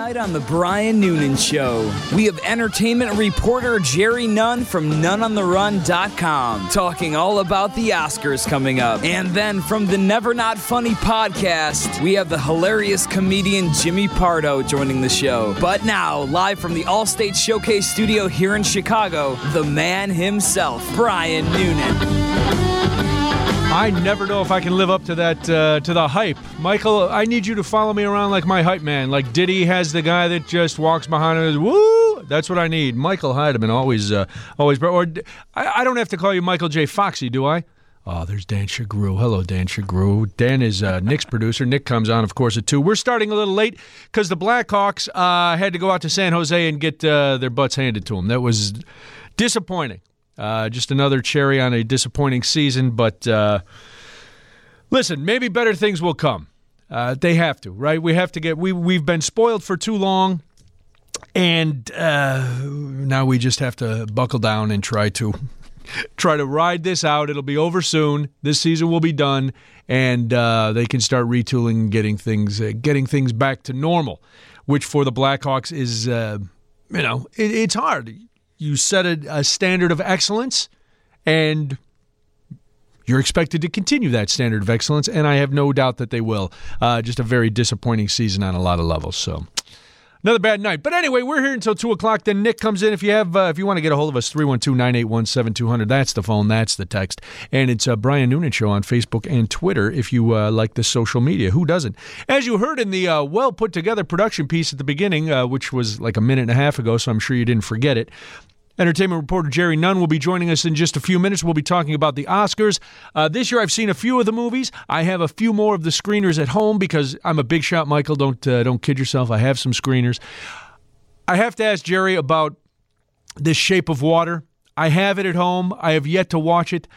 Tonight on The Brian Noonan Show, we have entertainment reporter Jerry Nunn from NunnOnTheRun.com talking all about the Oscars coming up. And then from the Never Not Funny podcast, we have the hilarious comedian Jimmy Pardo joining the show. But now, live from the Allstate Showcase studio here in Chicago, the man himself, Brian Noonan. I never know if I can live up to that, to the hype. Michael, I need you to follow me around like my hype man. Like Diddy has the guy that just walks behind and goes, woo! That's what I need. Michael Heidemann always. Or I don't have to call you Michael J. Foxy, do I? Oh, there's Dan Shagru. Hello, Dan Shagru. Dan is Nick's producer. Nick comes on, of course, at 2. We're starting a little late because the Blackhawks had to go out to San Jose and get their butts handed to them. That was disappointing. Just another cherry on a disappointing season, but listen, maybe better things will come. They have to, right? We have to get. We've been spoiled for too long, and now we just have to buckle down and try to ride this out. It'll be over soon. This season will be done, and they can start retooling, and getting things back to normal, which for the Blackhawks is, it's hard. You set a standard of excellence, and you're expected to continue that standard of excellence, and I have no doubt that they will. Just a very disappointing season on a lot of levels. So another bad night. But anyway, we're here until 2 o'clock. Then Nick comes in. If you want to get a hold of us, 312-981-7200. That's the phone. That's the text. And it's Brian Noonan Show on Facebook and Twitter if you like the social media. Who doesn't? As you heard in the well-put-together production piece at the beginning, which was like a minute and a half ago, so I'm sure you didn't forget it, entertainment reporter Jerry Nunn will be joining us in just a few minutes. We'll be talking about the Oscars. This year I've seen a few of the movies. I have a few more of the screeners at home because I'm a big shot, Michael. Don't kid yourself. I have some screeners. I have to ask Jerry about this Shape of Water. I have it at home. I have yet to watch it.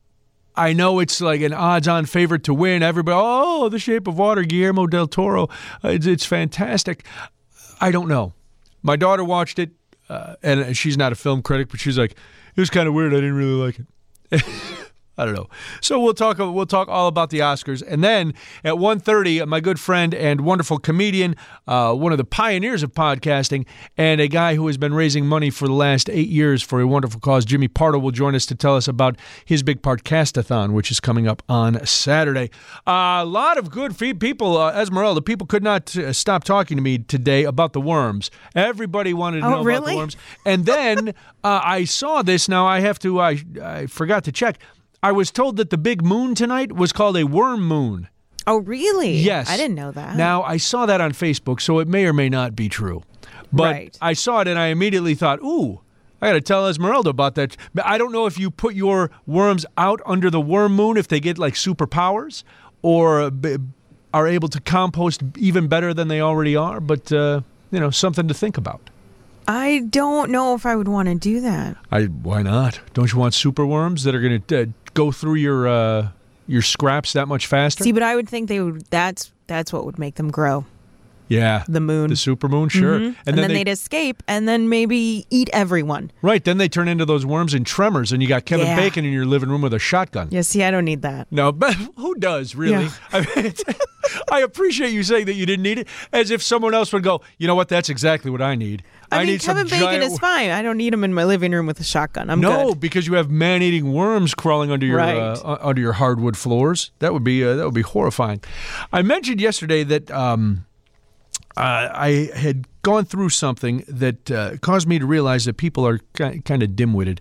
I know it's like an odds-on favorite to win. Everybody, The Shape of Water, Guillermo del Toro. It's fantastic. I don't know. My daughter watched it. And she's not a film critic, but she's like, it was kind of weird. I didn't really like it. I don't know. So we'll talk all about the Oscars. And then at 1:30, my good friend and wonderful comedian, one of the pioneers of podcasting, and a guy who has been raising money for the last 8 years for a wonderful cause, Jimmy Pardo, will join us to tell us about his big Podcastathon, which is coming up on Saturday. A lot of good people. Esmeralda, people could not stop talking to me today about the worms. Everybody wanted to know about the worms. And then I saw this. Now I forgot to check. I was told that the big moon tonight was called a worm moon. Oh, really? Yes. I didn't know that. Now, I saw that on Facebook, so it may or may not be true. But right. I saw it, and I immediately thought, ooh, I got to tell Esmeralda about that. I don't know if you put your worms out under the worm moon, if they get, like, superpowers, or are able to compost even better than they already are, but, something to think about. I don't know if I would want to do that. Why not? Don't you want super worms that are going to go through your scraps that much faster? See, but I would think they would. That's what would make them grow. Yeah. The moon. The super moon, sure. Mm-hmm. And then they'd escape and then maybe eat everyone. Right. Then they turn into those worms in Tremors, and you got Kevin Bacon in your living room with a shotgun. Yeah, see, I don't need that. No, but who does, really? Yeah. I appreciate you saying that you didn't need it, as if someone else would go, you know what, that's exactly what I need. I mean, Kevin Bacon is fine. I don't need him in my living room with a shotgun. I'm good. No, because you have man-eating worms crawling under your under your hardwood floors. That would be horrifying. I mentioned yesterday that I had gone through something that caused me to realize that people are kind of dim-witted.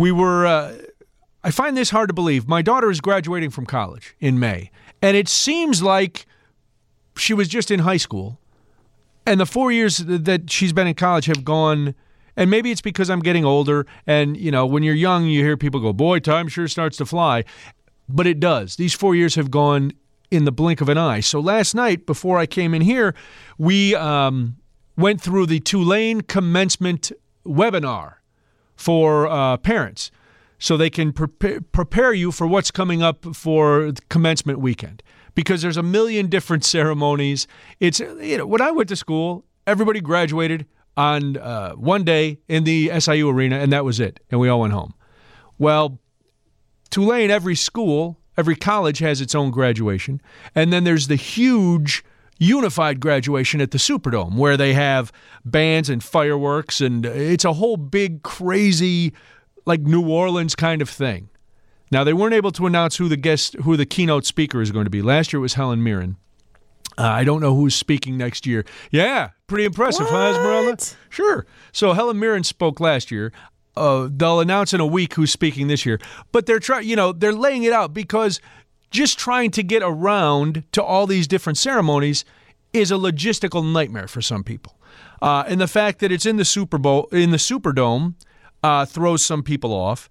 I find this hard to believe. My daughter is graduating from college in May, and it seems like she was just in high school. And the 4 years that she's been in college have gone, and maybe it's because I'm getting older, and, when you're young, you hear people go, boy, time sure starts to fly. But it does. These 4 years have gone in the blink of an eye. So last night, before I came in here, we went through the Tulane commencement webinar for parents, so they can prepare you for what's coming up for commencement weekend. Because there's a million different ceremonies. It's, when I went to school, everybody graduated on one day in the SIU arena, and that was it. And we all went home. Well, Tulane, every school, every college has its own graduation. And then there's the huge unified graduation at the Superdome, where they have bands and fireworks, and it's a whole big, crazy, like New Orleans kind of thing. Now, they weren't able to announce who the keynote speaker is going to be. Last year it was Helen Mirren. I don't know who's speaking next year. Yeah, pretty impressive, huh, Esmeralda? Sure. So Helen Mirren spoke last year. They'll announce in a week who's speaking this year. But they're they're laying it out because just trying to get around to all these different ceremonies is a logistical nightmare for some people. And the fact that it's in the Superdome throws some people off.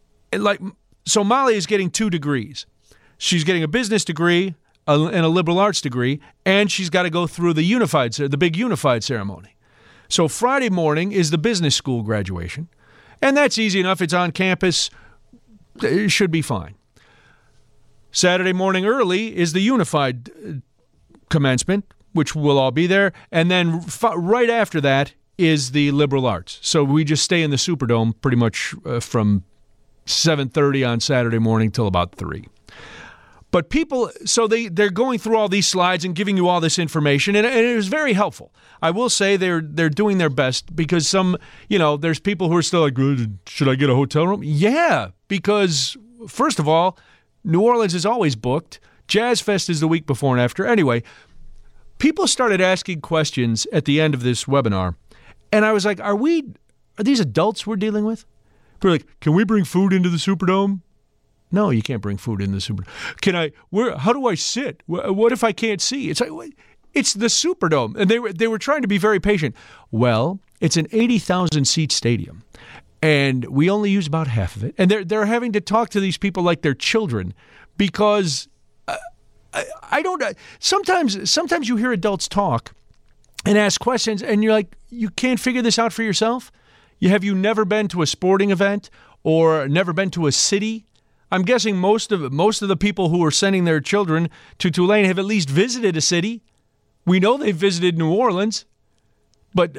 So Molly is getting 2 degrees. She's getting a business degree and a liberal arts degree, and she's got to go through the big unified ceremony. So Friday morning is the business school graduation, and that's easy enough. It's on campus. It should be fine. Saturday morning early is the unified commencement, which we'll all be there, and then right after that is the liberal arts. So we just stay in the Superdome pretty much from 7:30 on Saturday morning till about 3. But people, so they're going through all these slides and giving you all this information, and it was very helpful. I will say they're doing their best because there's people who are still like, should I get a hotel room? Yeah, because first of all, New Orleans is always booked. Jazz Fest is the week before and after. Anyway, people started asking questions at the end of this webinar, and I was like, are these adults we're dealing with? They're like, can we bring food into the Superdome? No, you can't bring food into the Superdome. How do I sit? What if I can't see? It's like, it's the Superdome. And they were trying to be very patient. Well, it's an 80,000 seat stadium, and we only use about half of it. And they're having to talk to these people like they're children because I don't. Sometimes you hear adults talk and ask questions, and you're like, you can't figure this out for yourself? Have you never been to a sporting event or never been to a city? I'm guessing most of the people who are sending their children to Tulane have at least visited a city. We know they've visited New Orleans, but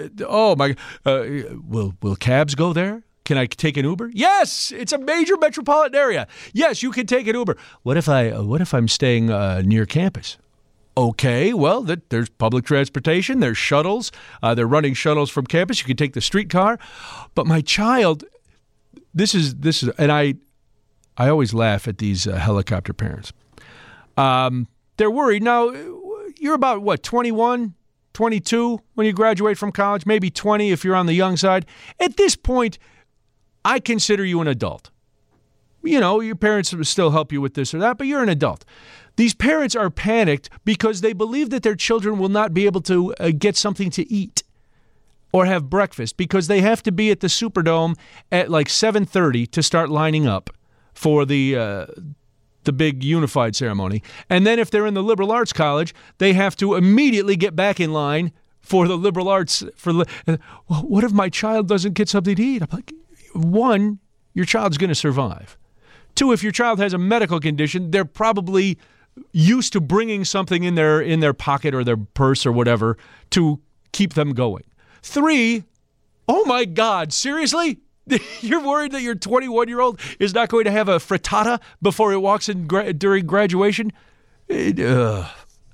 will cabs go there? Can I take an Uber? Yes, it's a major metropolitan area. Yes, you can take an Uber. What if I'm staying near campus? Okay, well, there's public transportation, there's shuttles, they're running shuttles from campus. You can take the streetcar. But my child, this is, and I always laugh at these helicopter parents. They're worried. Now, you're about, 21, 22 when you graduate from college, maybe 20 if you're on the young side. At this point, I consider you an adult. Your parents will still help you with this or that, but you're an adult. These parents are panicked because they believe that their children will not be able to get something to eat or have breakfast because they have to be at the Superdome at like 7:30 to start lining up for the big unified ceremony. And then if they're in the liberal arts college, they have to immediately get back in line for the liberal arts. What if my child doesn't get something to eat? I'm like, 1, your child's going to survive. 2, if your child has a medical condition, they're probably used to bringing something in their pocket or their purse or whatever to keep them going. 3, oh my God, seriously? You're worried that your 21-year-old is not going to have a frittata before it walks in during graduation? I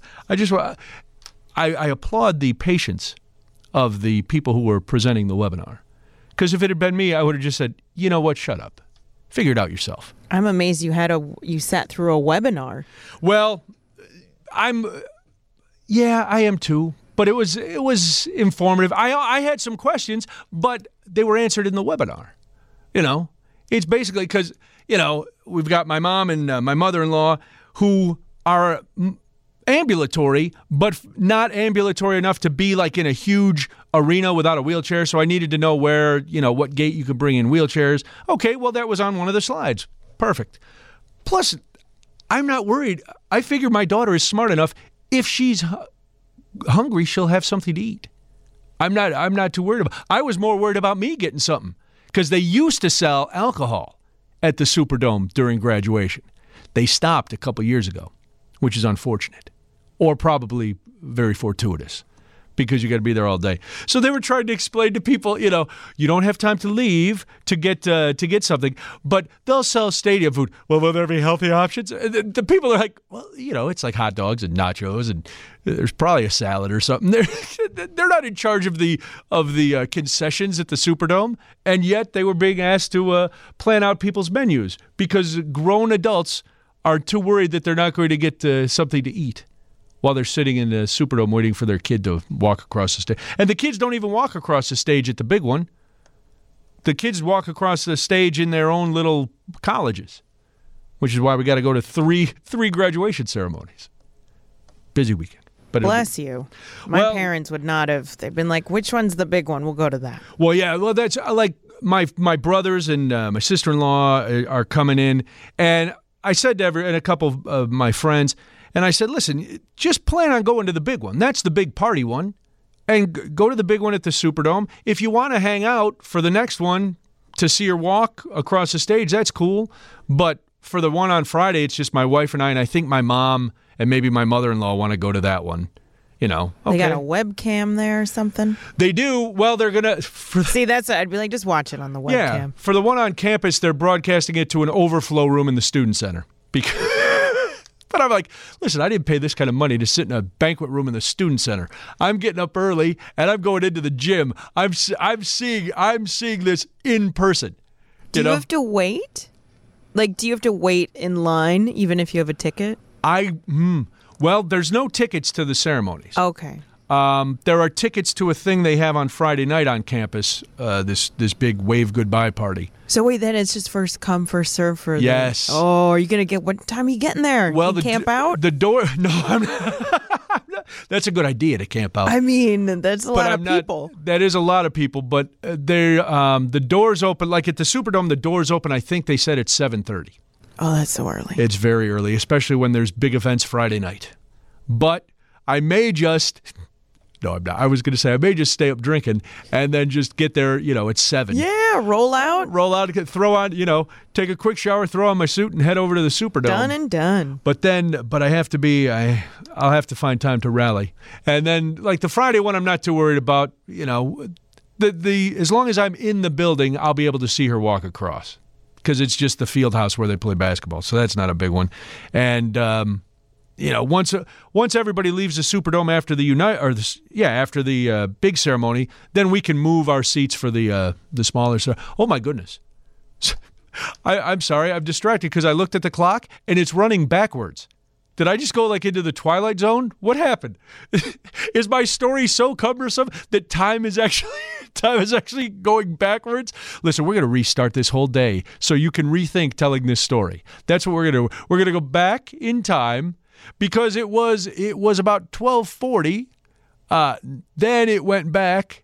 applaud the patience of the people who were presenting the webinar. Because if it had been me, I would have just said, you know what, shut up. Figure it out yourself. I'm amazed you sat through a webinar. Well, I am too. But it was informative. I had some questions, but they were answered in the webinar. It's basically because, we've got my mom and my mother-in-law who are ambulatory, but not ambulatory enough to be like in a huge arena without a wheelchair. So I needed to know where, what gate you could bring in wheelchairs. Okay, well, that was on one of the slides. Perfect. Plus, I'm not worried. I figure my daughter is smart enough. If she's hungry, she'll have something to eat. I'm not too worried about. I was more worried about me getting something because they used to sell alcohol at the Superdome during graduation. They stopped a couple years ago, which is unfortunate, or probably very fortuitous, because you got to be there all day. So they were trying to explain to people, you don't have time to leave to get something, but they'll sell stadium food. Well, will there be healthy options? The people are like, well, it's like hot dogs and nachos, and there's probably a salad or something. They're not in charge of the concessions at the Superdome, and yet they were being asked to plan out people's menus because grown adults are too worried that they're not going to get something to eat while they're sitting in the Superdome waiting for their kid to walk across the stage. And the kids don't even walk across the stage at the big one. The kids walk across the stage in their own little colleges, which is why we got to go to three graduation ceremonies. Busy weekend. But bless you. My parents would not have. They've been like, which one's the big one? We'll go to that. Well, yeah. Well, that's like my brothers and my sister-in-law are coming in. And I said to and a couple of my friends, and I said, listen, just plan on going to the big one. That's the big party one. And go to the big one at the Superdome. If you want to hang out for the next one to see her walk across the stage, that's cool. But for the one on Friday, it's just my wife and I think my mom and maybe my mother-in-law want to go to that one. Okay. They got a webcam there or something? They do. Well, they're going to... See, that's... I'd be like, just watch it on the webcam. Yeah. For the one on campus, they're broadcasting it to an overflow room in the student center. But I'm like, listen, I didn't pay this kind of money to sit in a banquet room in the student center. I'm getting up early, and I'm going into the gym. I'm seeing this in person. Do you have to wait? Like, do you have to wait in line even if you have a ticket? Well, there's no tickets to the ceremonies. Okay. There are tickets to a thing they have on Friday night on campus, this big wave goodbye party. So wait, then it's just first come, first serve for yes. Oh, are you going to get, what time are you getting there? Well, camp out? The door, no, I'm not. That's a good idea to camp out. I mean, that's a lot of people. That is a lot of people, but the doors open, like at the Superdome, the doors open, I think they said at 7:30. Oh, that's so early. It's very early, especially when there's big events Friday night. But I may just... No, I'm not. I was going to say I may just stay up drinking and then just get there, at 7. Yeah, roll out, throw on, take a quick shower, throw on my suit, and head over to the Superdome. Done and done. But I have to be. I'll have to find time to rally, and then like the Friday one, I'm not too worried about. The as long as I'm in the building, I'll be able to see her walk across because it's just the field house where they play basketball, so that's not a big one, and. Once everybody leaves the Superdome after after the big ceremony, then we can move our seats for the smaller. Oh my goodness! I'm sorry, I'm distracted because I looked at the clock and it's running backwards. Did I just go into the Twilight Zone? What happened? Is my story so cumbersome that time is actually going backwards? Listen, we're going to restart this whole day so you can rethink telling this story. That's what we're going to do. We're going to go back in time. Because it was about 12:40, then it went back,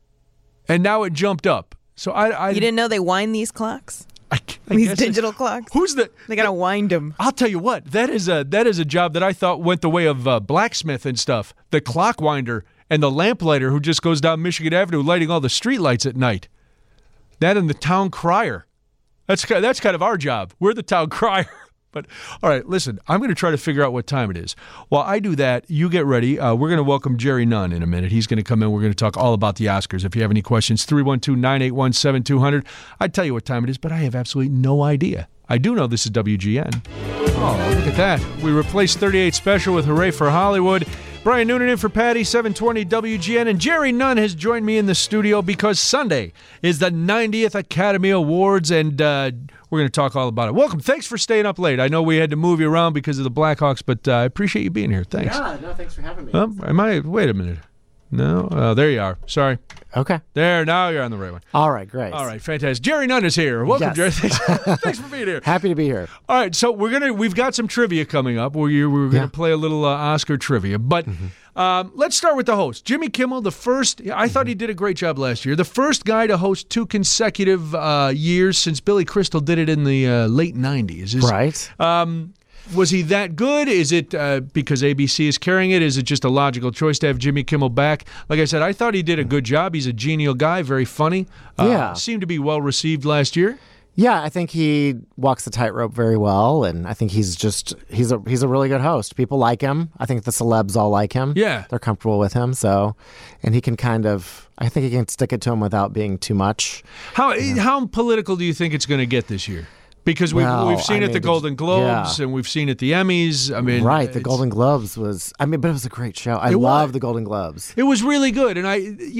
and now it jumped up. So you didn't know they wind these clocks? These digital clocks? They got to wind them. I'll tell you what, that is a job that I thought went the way of blacksmith and stuff. The clock winder and the lamplighter who just goes down Michigan Avenue lighting all the streetlights at night. That and the town crier. That's kind of our job. We're the town crier. But, all right, listen, I'm going to try to figure out what time it is. While I do that, you get ready. We're going to welcome Jerry Nunn in a minute. He's going to come in. We're going to talk all about the Oscars. If you have any questions, 312-981-7200. I'd tell you what time it is, but I have absolutely no idea. I do know this is WGN. Oh, look at that. We replaced 38 Special with Hooray for Hollywood. Brian Noonan in for Patty, 720 WGN. And Jerry Nunn has joined me in the studio because Sunday is the 90th Academy Awards, and we're going to talk all about it. Welcome. Thanks for staying up late. I know we had to move you around because of the Blackhawks, but I appreciate you being here. Thanks. Yeah, no, thanks for having me. Wait a minute. No? There you are. Sorry. Okay. There, now you're on the right one. All right, great. All right, fantastic. Jerry Nunn is here. Welcome, yes. Jerry. Thanks for being here. Happy to be here. All right, so we've got some trivia coming up. We're going to play a little Oscar trivia, but let's start with the host, Jimmy Kimmel. The first, I thought he did a great job last year. The first guy to host 2 consecutive years since Billy Crystal did it in the late '90s. Right. Was he that good? Is it because ABC is carrying it? Is it just a logical choice to have Jimmy Kimmel back? Like I said, I thought he did a good job. He's a genial guy, very funny. Yeah. Seemed to be well received last year. Yeah, I think he walks the tightrope very well, and I think he's a really good host. People like him. I think the celebs all like him. Yeah. They're comfortable with him, and he can I think he can stick it to him without being too much. How political do you think it's going to get this year? Because we've seen it at the Golden Globes and we've seen it at the Emmys. I mean, right, the Golden Globes but it was a great show. I love the Golden Globes. It was really good, and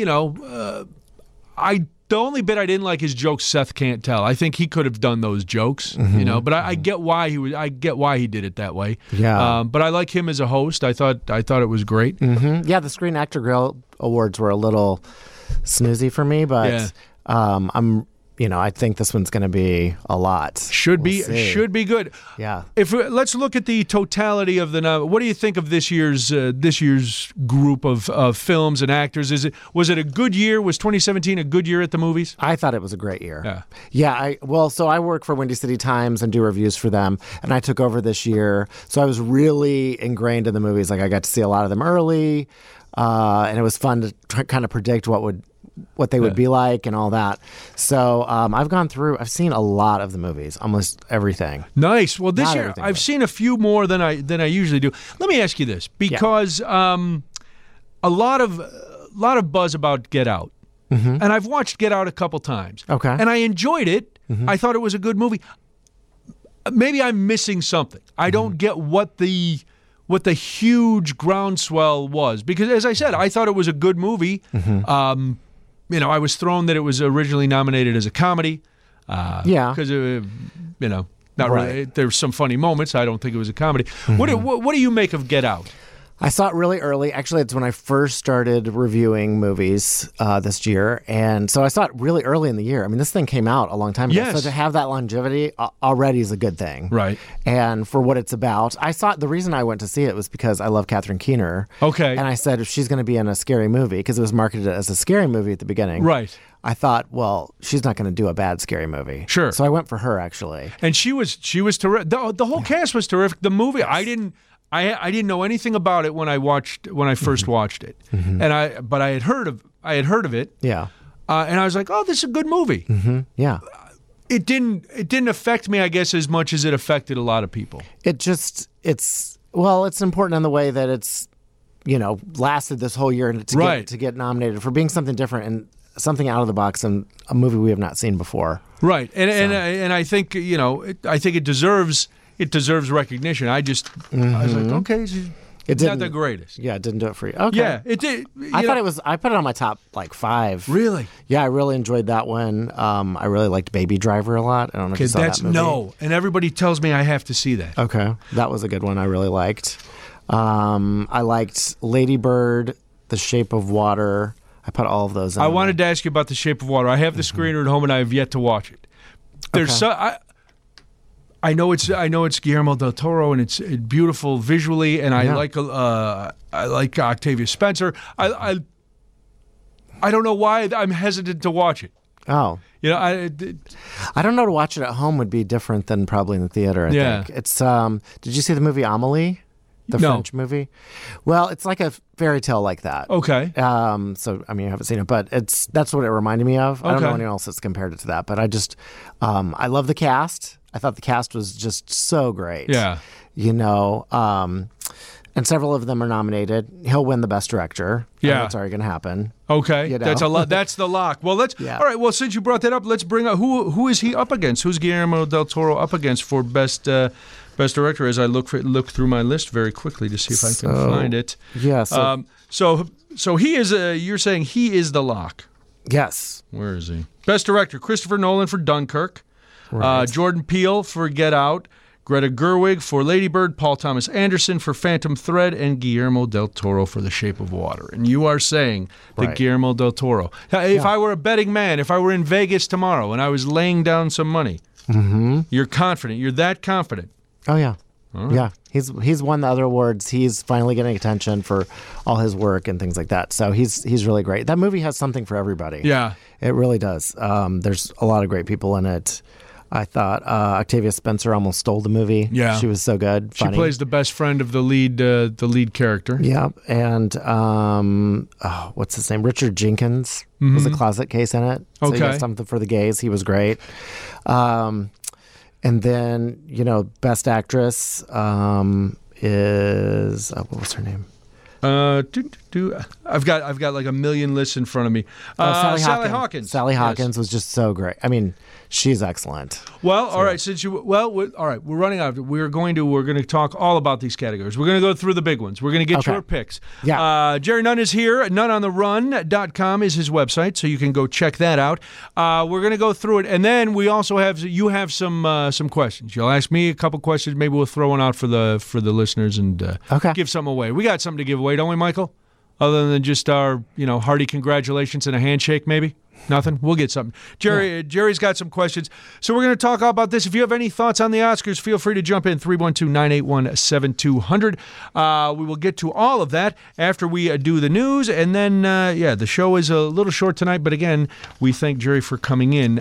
the only bit I didn't like is jokes Seth can't tell. I think he could have done those jokes, but I get why he did it that way. Yeah. But I like him as a host. I thought it was great. Mm-hmm. Yeah, the Screen Actor Guild Awards were a little snoozy for me, but I think this one's going to be a lot. Should be good. Yeah. Let's look at the totality of what do you think of this year's group of films and actors? Was it a good year? Was 2017 a good year at the movies? I thought it was a great year. Yeah. Yeah. So I work for Windy City Times and do reviews for them, and I took over this year, so I was really ingrained in the movies. Like I got to see a lot of them early, and it was fun to kind of predict what they would be like and all that. So I've seen a lot of the movies, almost everything. Nice. Well, this Not year everything, I've but- seen a few more than I usually do. Let me ask you this, because a lot of buzz about Get Out, and I've watched Get Out a couple times. Okay. And I enjoyed it. I thought it was a good movie. Maybe I'm missing something. I don't get what the huge groundswell was, because as I said, I thought it was a good movie. I was thrown that it was originally nominated as a comedy. Because not really. There's some funny moments. I don't think it was a comedy. What do you make of Get Out? I saw it really early. Actually, it's when I first started reviewing movies this year. And so I saw it really early in the year. I mean, this thing came out a long time ago. Yes. So to have that longevity already is a good thing. Right. And for what it's about, the reason I went to see it was because I love Catherine Keener. Okay. And I said, if she's going to be in a scary movie, because it was marketed as a scary movie at the beginning. Right. I thought, well, she's not going to do a bad scary movie. Sure. So I went for her, actually. And she was terrific. The whole cast was terrific. The movie, I didn't know anything about it when I first watched it, but I had heard of it. Yeah. And I was like, oh, this is a good movie. Yeah. It didn't affect me, I guess, as much as it affected a lot of people. It's important in the way that it's, lasted this whole year to get nominated for being something different and something out of the box and a movie we have not seen before. Right. And I think, I think it deserves recognition. I was like, okay, it's not the greatest. Yeah, it didn't do it for you. Okay. Yeah, it did. I put it on my top 5. Really? Yeah, I really enjoyed that one. I really liked Baby Driver a lot. I don't know if you saw that movie. No, and everybody tells me I have to see that. Okay, that was a good one I really liked. I liked Lady Bird, The Shape of Water. I put all of those in. I wanted to ask you about The Shape of Water. I have the screener at home and I have yet to watch it. There's I know it's Guillermo del Toro and it's beautiful visually, and I like Octavia Spencer. I don't know why I'm hesitant to watch it. Oh, I don't know. To watch it at home would be different than probably in the theater. I think it's. Did you see the movie Amélie? The French movie? Well, it's like a fairy tale like that. Okay. So, I mean, you haven't seen it, but that's what it reminded me of. I don't know anyone else that's compared it to that, but I just, I love the cast. I thought the cast was just so great. Yeah. And several of them are nominated. He'll win the Best Director. Yeah. That's already going to happen. Okay. That's that's the lock. Well, all right. Well, since you brought that up, let's bring up who is he up against? Who's Guillermo del Toro up against for Best Director? As I look through my list very quickly to see if I can find it. Yeah. So he is. You're saying he is the lock. Yes. Where is he? Best Director: Christopher Nolan for Dunkirk, Right. Jordan Peele for Get Out, Greta Gerwig for Lady Bird, Paul Thomas Anderson for Phantom Thread, and Guillermo del Toro for The Shape of Water. And you are saying that Right. Guillermo del Toro. If I were a betting man, if I were in Vegas tomorrow and I was laying down some money, you're confident. You're that confident. Oh yeah. Yeah. He's won the other awards. He's finally getting attention for all his work and things like that. So he's really great. That movie has something for everybody. Yeah. It really does. There's a lot of great people in it. I thought Octavia Spencer almost stole the movie. Yeah. She was so good. She Funny. plays the best friend of the lead character. Yeah, and what's his name? Richard Jenkins was a closet case in it. So Okay. he got something for the gays. He was great. And then best actress is what was her name? I've got like a million lists in front of me. Sally Hawkins. Sally Yes. Hawkins was just so great. I mean, she's excellent. Well, all right. All right. We're running out. We're going to talk all about these categories. We're going to go through the big ones. We're going to get Okay. your picks. Yeah. Jerry Nunn is here. NunnOnTheRun.com is his website, so you can go check that out. We're going to go through it, and then we also have some questions. You'll ask me a couple questions. Maybe we'll throw one out for the listeners and Okay. give something away. We got something to give away, don't we, Michael? Other than just our hearty congratulations and a handshake, maybe. Nothing? We'll get something. Jerry's got some questions. So we're going to talk all about this. If you have any thoughts on the Oscars, feel free to jump in, 312-981-7200. We will get to all of that after we do the news. And then, the show is a little short tonight. But again, we thank Jerry for coming in.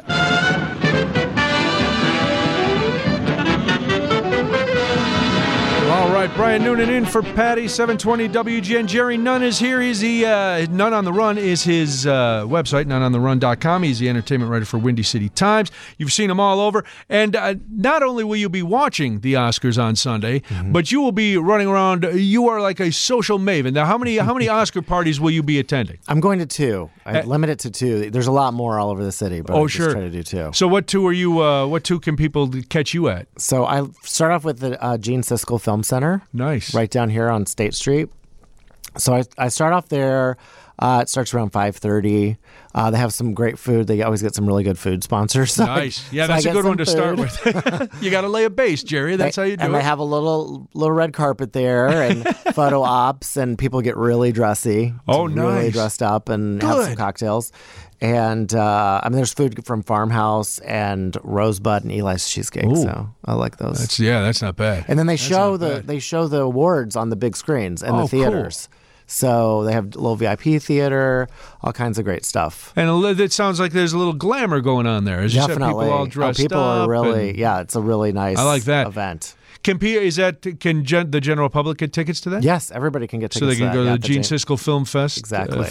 All right, Brian Noonan in for Patty, 720 WGN. Jerry Nunn is here. He's the Nunn on the Run is his website, NunnOnTheRun.com. He's the entertainment writer for Windy City Times. You've seen him all over. And not only will you be watching the Oscars on Sunday, but you will be running around. You are like a social maven. Now, how many Oscar parties will you be attending? I'm going to 2. I limit it to 2. There's a lot more all over the city, but I just try to do 2. So what 2 are you? What 2 can people catch you at? So I start off with the Gene Siskel Film Center. Nice. Right down here on State Street. So I start off there. It starts around 5:30. They have some great food. They always get some really good food sponsors. Nice. Yeah, that's a good one to start with. You got to lay a base, Jerry. That's how you do it. And they have a little red carpet there and photo ops, and people get really dressy. Oh, Really nice. dressed up and have some cocktails. And there's food from Farmhouse and Rosebud and Eli's Cheesecake. Ooh. So I like those. That's not bad. And then they show not bad. the awards on the big screens in Oh, the theaters. cool. So they have a little VIP theater, all kinds of great stuff. And it sounds like there's a little glamour going on there. It's just that Definitely. people all dressed people up. are really, and it's a really nice I like that. event. Can the general public get tickets to that? Yes, everybody can get So tickets they can to go that. to the Gene Siskel Film Fest. Exactly.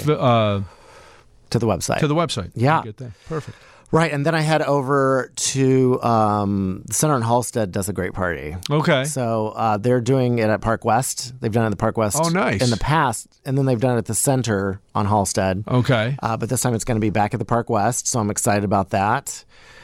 To to the website. the website. Yeah. You get that. Perfect. Right, and then I head over to the Center in Halstead does a great party. Okay. So they're doing it at Park West. They've done it at the Park West Oh, nice. in the past, and then they've done it at the Center on Halstead. Okay. But this time it's going to be back at the Park West, so I'm excited about that.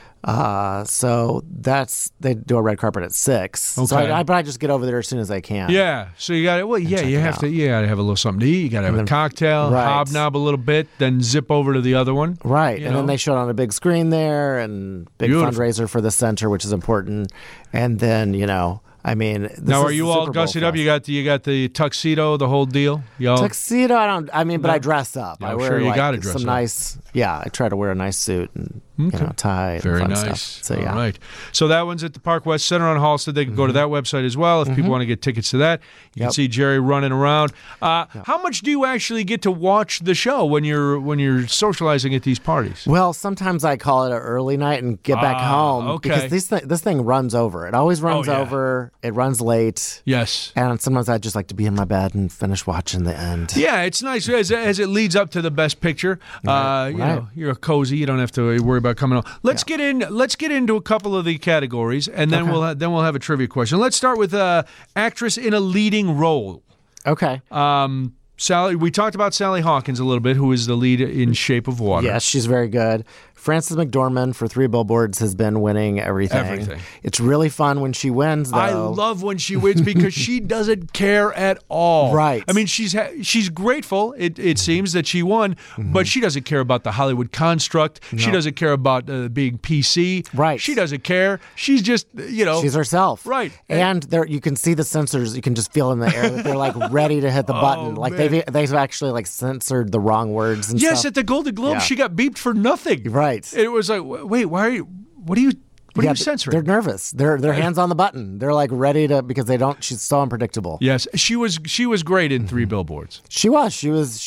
So they do a red carpet at 6. Okay. So I just get over there as soon as I can. Yeah. So you got it. Well, yeah. You have to. You got to have a little something to eat. You got to have a cocktail, Right. hobnob a little bit, then zip over to the other one. Right, You and know? then they show it on a big screen there, and big Beautiful. fundraiser for the center, which is important. And then this Now, are is you the all Super Bowl gussied up? fest. You got the tuxedo, the whole deal. Y'all. Tuxedo? But I dress up. Yeah, I I'm wear sure you gotta dress some up. nice. Yeah, I try to wear a nice suit and tie. And Very fun nice. Stuff. So yeah. All right. So that one's at the Park West Center on Halstead. They can go to that website as well if people want to get tickets to that. You can Yep. see Jerry running around. How much do you actually get to watch the show when you're socializing at these parties? Well, sometimes I call it an early night and get back home okay. because this thing runs over. It always runs yeah. over. It runs late. Yes. And sometimes I just like to be in my bed and finish watching the end. Yeah, it's nice as it leads up to the best picture. You know, you're cozy. You don't have to worry about coming home. Let's get into a couple of the categories, and then we'll have a trivia question. Let's start with actress in a leading role. Okay. Sally. We talked about Sally Hawkins a little bit, who is the lead in Shape of Water. Yes, she's very good. Frances McDormand for 3 Billboards has been winning everything. It's really fun when she wins, though. I love when she wins because she doesn't care at all. Right. I mean, she's grateful, it seems, that she won, but she doesn't care about the Hollywood construct. No. She doesn't care about being PC. Right. She doesn't care. She's just, She's herself. Right. And there, you can see the censors. You can just feel in the air that they're like ready to hit the button. Like they've actually like censored the wrong words and yes, stuff. at the Golden Globes, she got beeped for nothing. Right. It was like, wait, why are you? What are you censoring? They're nervous. Their hands on the button. They're like ready to because they don't. She's so unpredictable. Yes, she was great in 3 Billboards. She's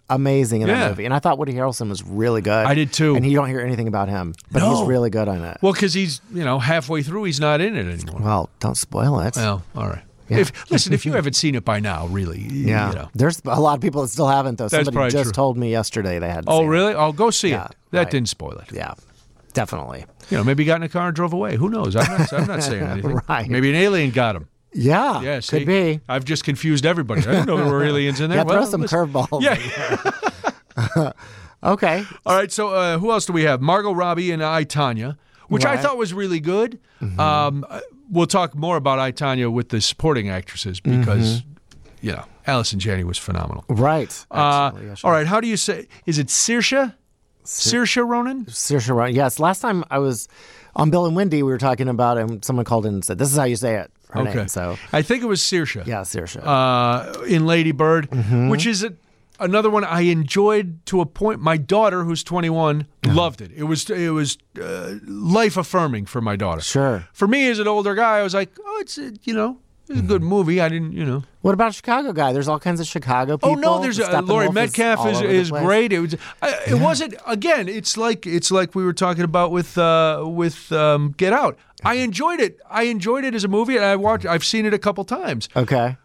amazing in Yeah. that movie. And I thought Woody Harrelson was really good. I did too. And you don't hear anything about him, but No. he's really good on it. Well, because he's, halfway through, he's not in it anymore. Well, don't spoil it. Well, all right. Yeah. If you haven't seen it by now, really, Yeah. There's a lot of people that still haven't, though. That's Somebody probably just true. told me yesterday they had Oh, seen really? Oh, go see Yeah, it. That right. didn't spoil it. it. Yeah, definitely. Maybe he got in a car and drove away. Who knows? I'm not saying anything. Right. Maybe an alien got him. Yeah, Yeah, see? could be. I've just confused everybody. I didn't know there were aliens in there. Yeah, throw Well, some listen. curveballs. Yeah. Okay. All right, so who else do we have? Margot Robbie and I, Tonya, which I Right. thought was really good. We'll talk more about I, Tonya with the supporting actresses because, Allison Janney was phenomenal. Right. Actually, yeah, sure. All right, how do you say? Is it Saoirse? Saoirse Ronan? Saoirse Ronan. Yes. Last time I was on Bill and Wendy, we were talking about it, and someone called in and said, "This is how you say it." Her name. So I think it was Saoirse. yeah, Saoirse. In Lady Bird, which is another one I enjoyed to a point. My daughter, who's 21, loved it. It was life affirming for my daughter. Sure. For me, as an older guy, I was like, oh, it's a good movie. I didn't. What about Chicago guy? There's all kinds of Chicago people. Oh no, there's Steppenwolf Laurie Metcalf all over the is place. great. It was. It wasn't. Again, it's like we were talking about with Get Out. I enjoyed it. I enjoyed it as a movie, and I've seen it a couple times. Okay.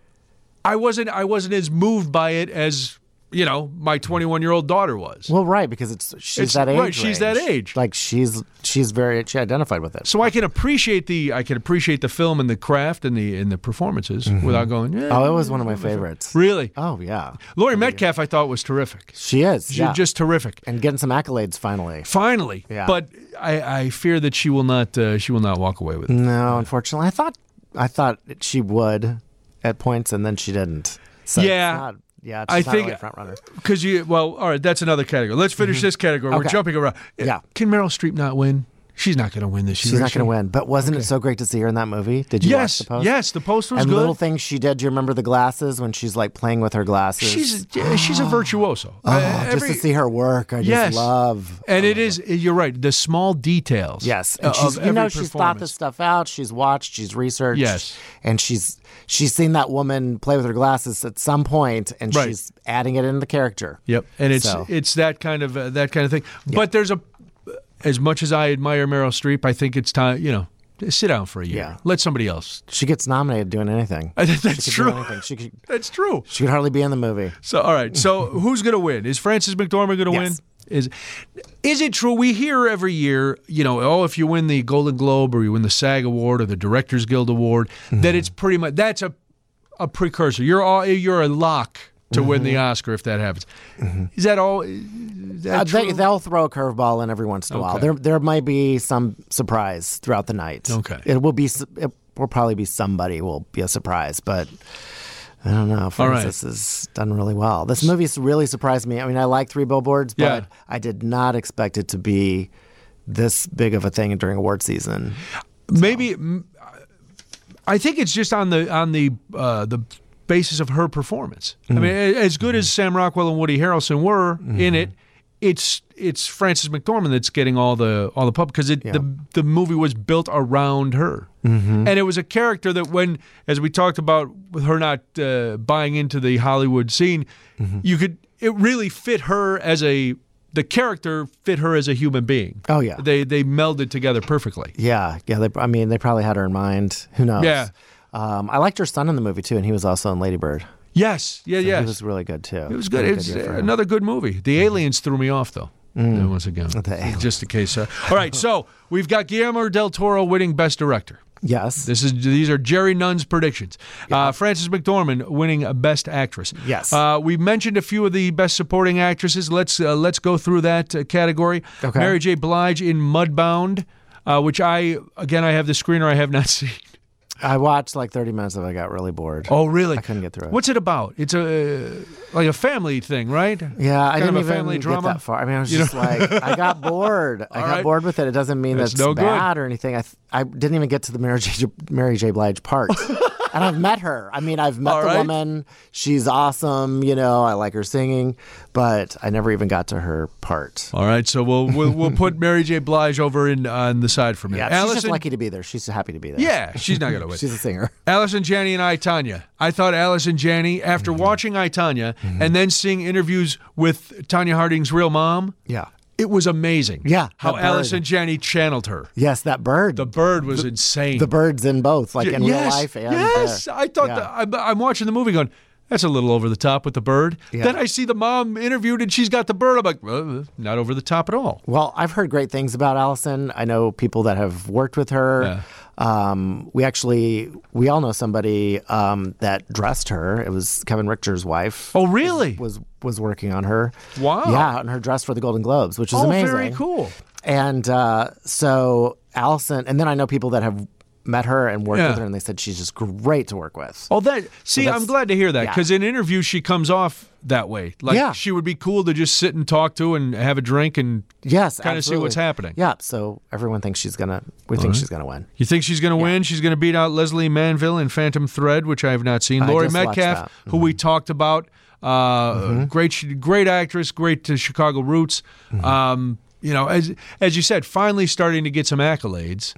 I wasn't as moved by it as my 21-year-old daughter was. Well, right, because she's that age. Right, she's that range. age. Like she identified with it. So I can appreciate the film and the craft and the performances without going. Yeah, Oh, it was one of my favorites. Really? Oh yeah, Laurie Metcalf, I thought was terrific. she is. She's Yeah. just terrific. and getting some accolades finally. Finally, Yeah. but I fear that she will not walk away with it. No, unfortunately, I thought she would at points, and then she didn't. So Yeah. it's not, yeah. I It's not think- really a front runner. Because all right, that's another category. Let's finish this category. We're Okay. jumping around. Yeah. Can Meryl Streep not win? She's not going to win this year. She's not is going to she? win. But wasn't it so great to see her in that movie? Did you watch the post? Yes, the post was And good. little things she did. Do you remember the glasses when she's like playing with her glasses? She's a virtuoso. just to see her work, I just Yes. love. And it is, you're right, the small details. Yes, of and she's every she's thought performance. this stuff out. She's watched, she's researched. Yes. and she's seen that woman play with her glasses at some point, and Right. she's adding it into the character. Yep, and So. it's that kind of thing. But there's as much as I admire Meryl Streep, I think it's time, sit down for a year. Yeah. Let somebody else. She gets nominated doing anything. That's She could do true. anything. She That's true. could hardly be in the movie. So all right. So who's going to win? Is Frances McDormand going to win? Yes. Is it true? We hear every year, if you win the Golden Globe or you win the SAG Award or the Directors Guild Award, that it's pretty much that's a precursor. You're a lock to win the Oscar if that happens. Is that all? Is that true? They'll throw a curveball in every once in a while. Okay. There might be some surprise throughout the night. Okay. It will probably be somebody will be a surprise, but I don't know. Frances has done really well. This movie's really surprised me. I mean, I like Three Billboards, but Yeah. I did not expect it to be this big of a thing during award season. Maybe I think it's just on the basis of her performance. I mean, as good as Sam Rockwell and Woody Harrelson were in it, it's Frances McDormand that's getting all the pub because the movie was built around her, and it was a character that as we talked about with her not buying into the Hollywood scene, it really fit her as the character fit her as a human being. Oh, yeah. They melded together perfectly. Yeah. They probably had her in mind. Who knows? Yeah. I liked her son in the movie too, and he was also in Lady Bird. Yes, yeah. He was really good too. It was good. Really It's year for him. another good movie. The Aliens threw me off, though. Once again, The Aliens. just in case. All right, so we've got Guillermo del Toro winning Best Director. Yes. These are Jerry Nunn's predictions. Frances McDormand winning Best Actress. Yes. We mentioned a few of the Best Supporting Actresses. Let's go through that category. Okay. Mary J. Blige in Mudbound, which I have the screener. I have not seen. I watched like 30 minutes of it. I got really bored. Oh, really? I couldn't get through it. What's it about? It's like a family thing, right? Yeah, I Kind of didn't a even family get drama? that far. I mean, I was just like, I got bored. I got right. bored with it. It doesn't mean That's that's no good. bad or anything. I didn't even get to the Mary J. Blige part. And I've met her. I mean, I've met All the right. woman. She's awesome. You know, I like her singing, but I never even got to her part. All right, so we'll put Mary J. Blige over on the side for me. Yeah, she's just lucky to be there. She's happy to be there. Yeah, she's not going to win. She's a singer. Allison Janney and I, Tonya. I thought Allison Janney, after watching I, Tonya, and then seeing interviews with Tonya Harding's real mom, Yeah. it was amazing. Yeah, how that bird. Allison Janney channeled her. Yes, that bird. The bird was insane. The bird's in both, like in real life and yes. I thought I'm watching the movie going, that's a little over the top with the bird. Yeah. Then I see the mom interviewed and she's got the bird. I'm like, not over the top at all. Well, I've heard great things about Allison. I know people that have worked with her. Yeah. We all know somebody that dressed her. It was Kevin Richter's wife. Oh, really? Was working on her. Wow. Yeah, on her dress for the Golden Globes, which is amazing. Very cool. And so Allison, and then I know people that have met her and worked with her, and they said she's just great to work with. Oh, I'm glad to hear that, yeah. because in interviews she comes off that way. Like she would be cool to just sit and talk to and have a drink and kind of see what's happening. Yeah, so everyone thinks she's gonna win. You think she's going to win? She's going to beat out Leslie Manville in Phantom Thread, which I have not seen. Laurie just watched Metcalf, that. who we talked about, great actress, great Chicago roots. You know, as you said, finally starting to get some accolades.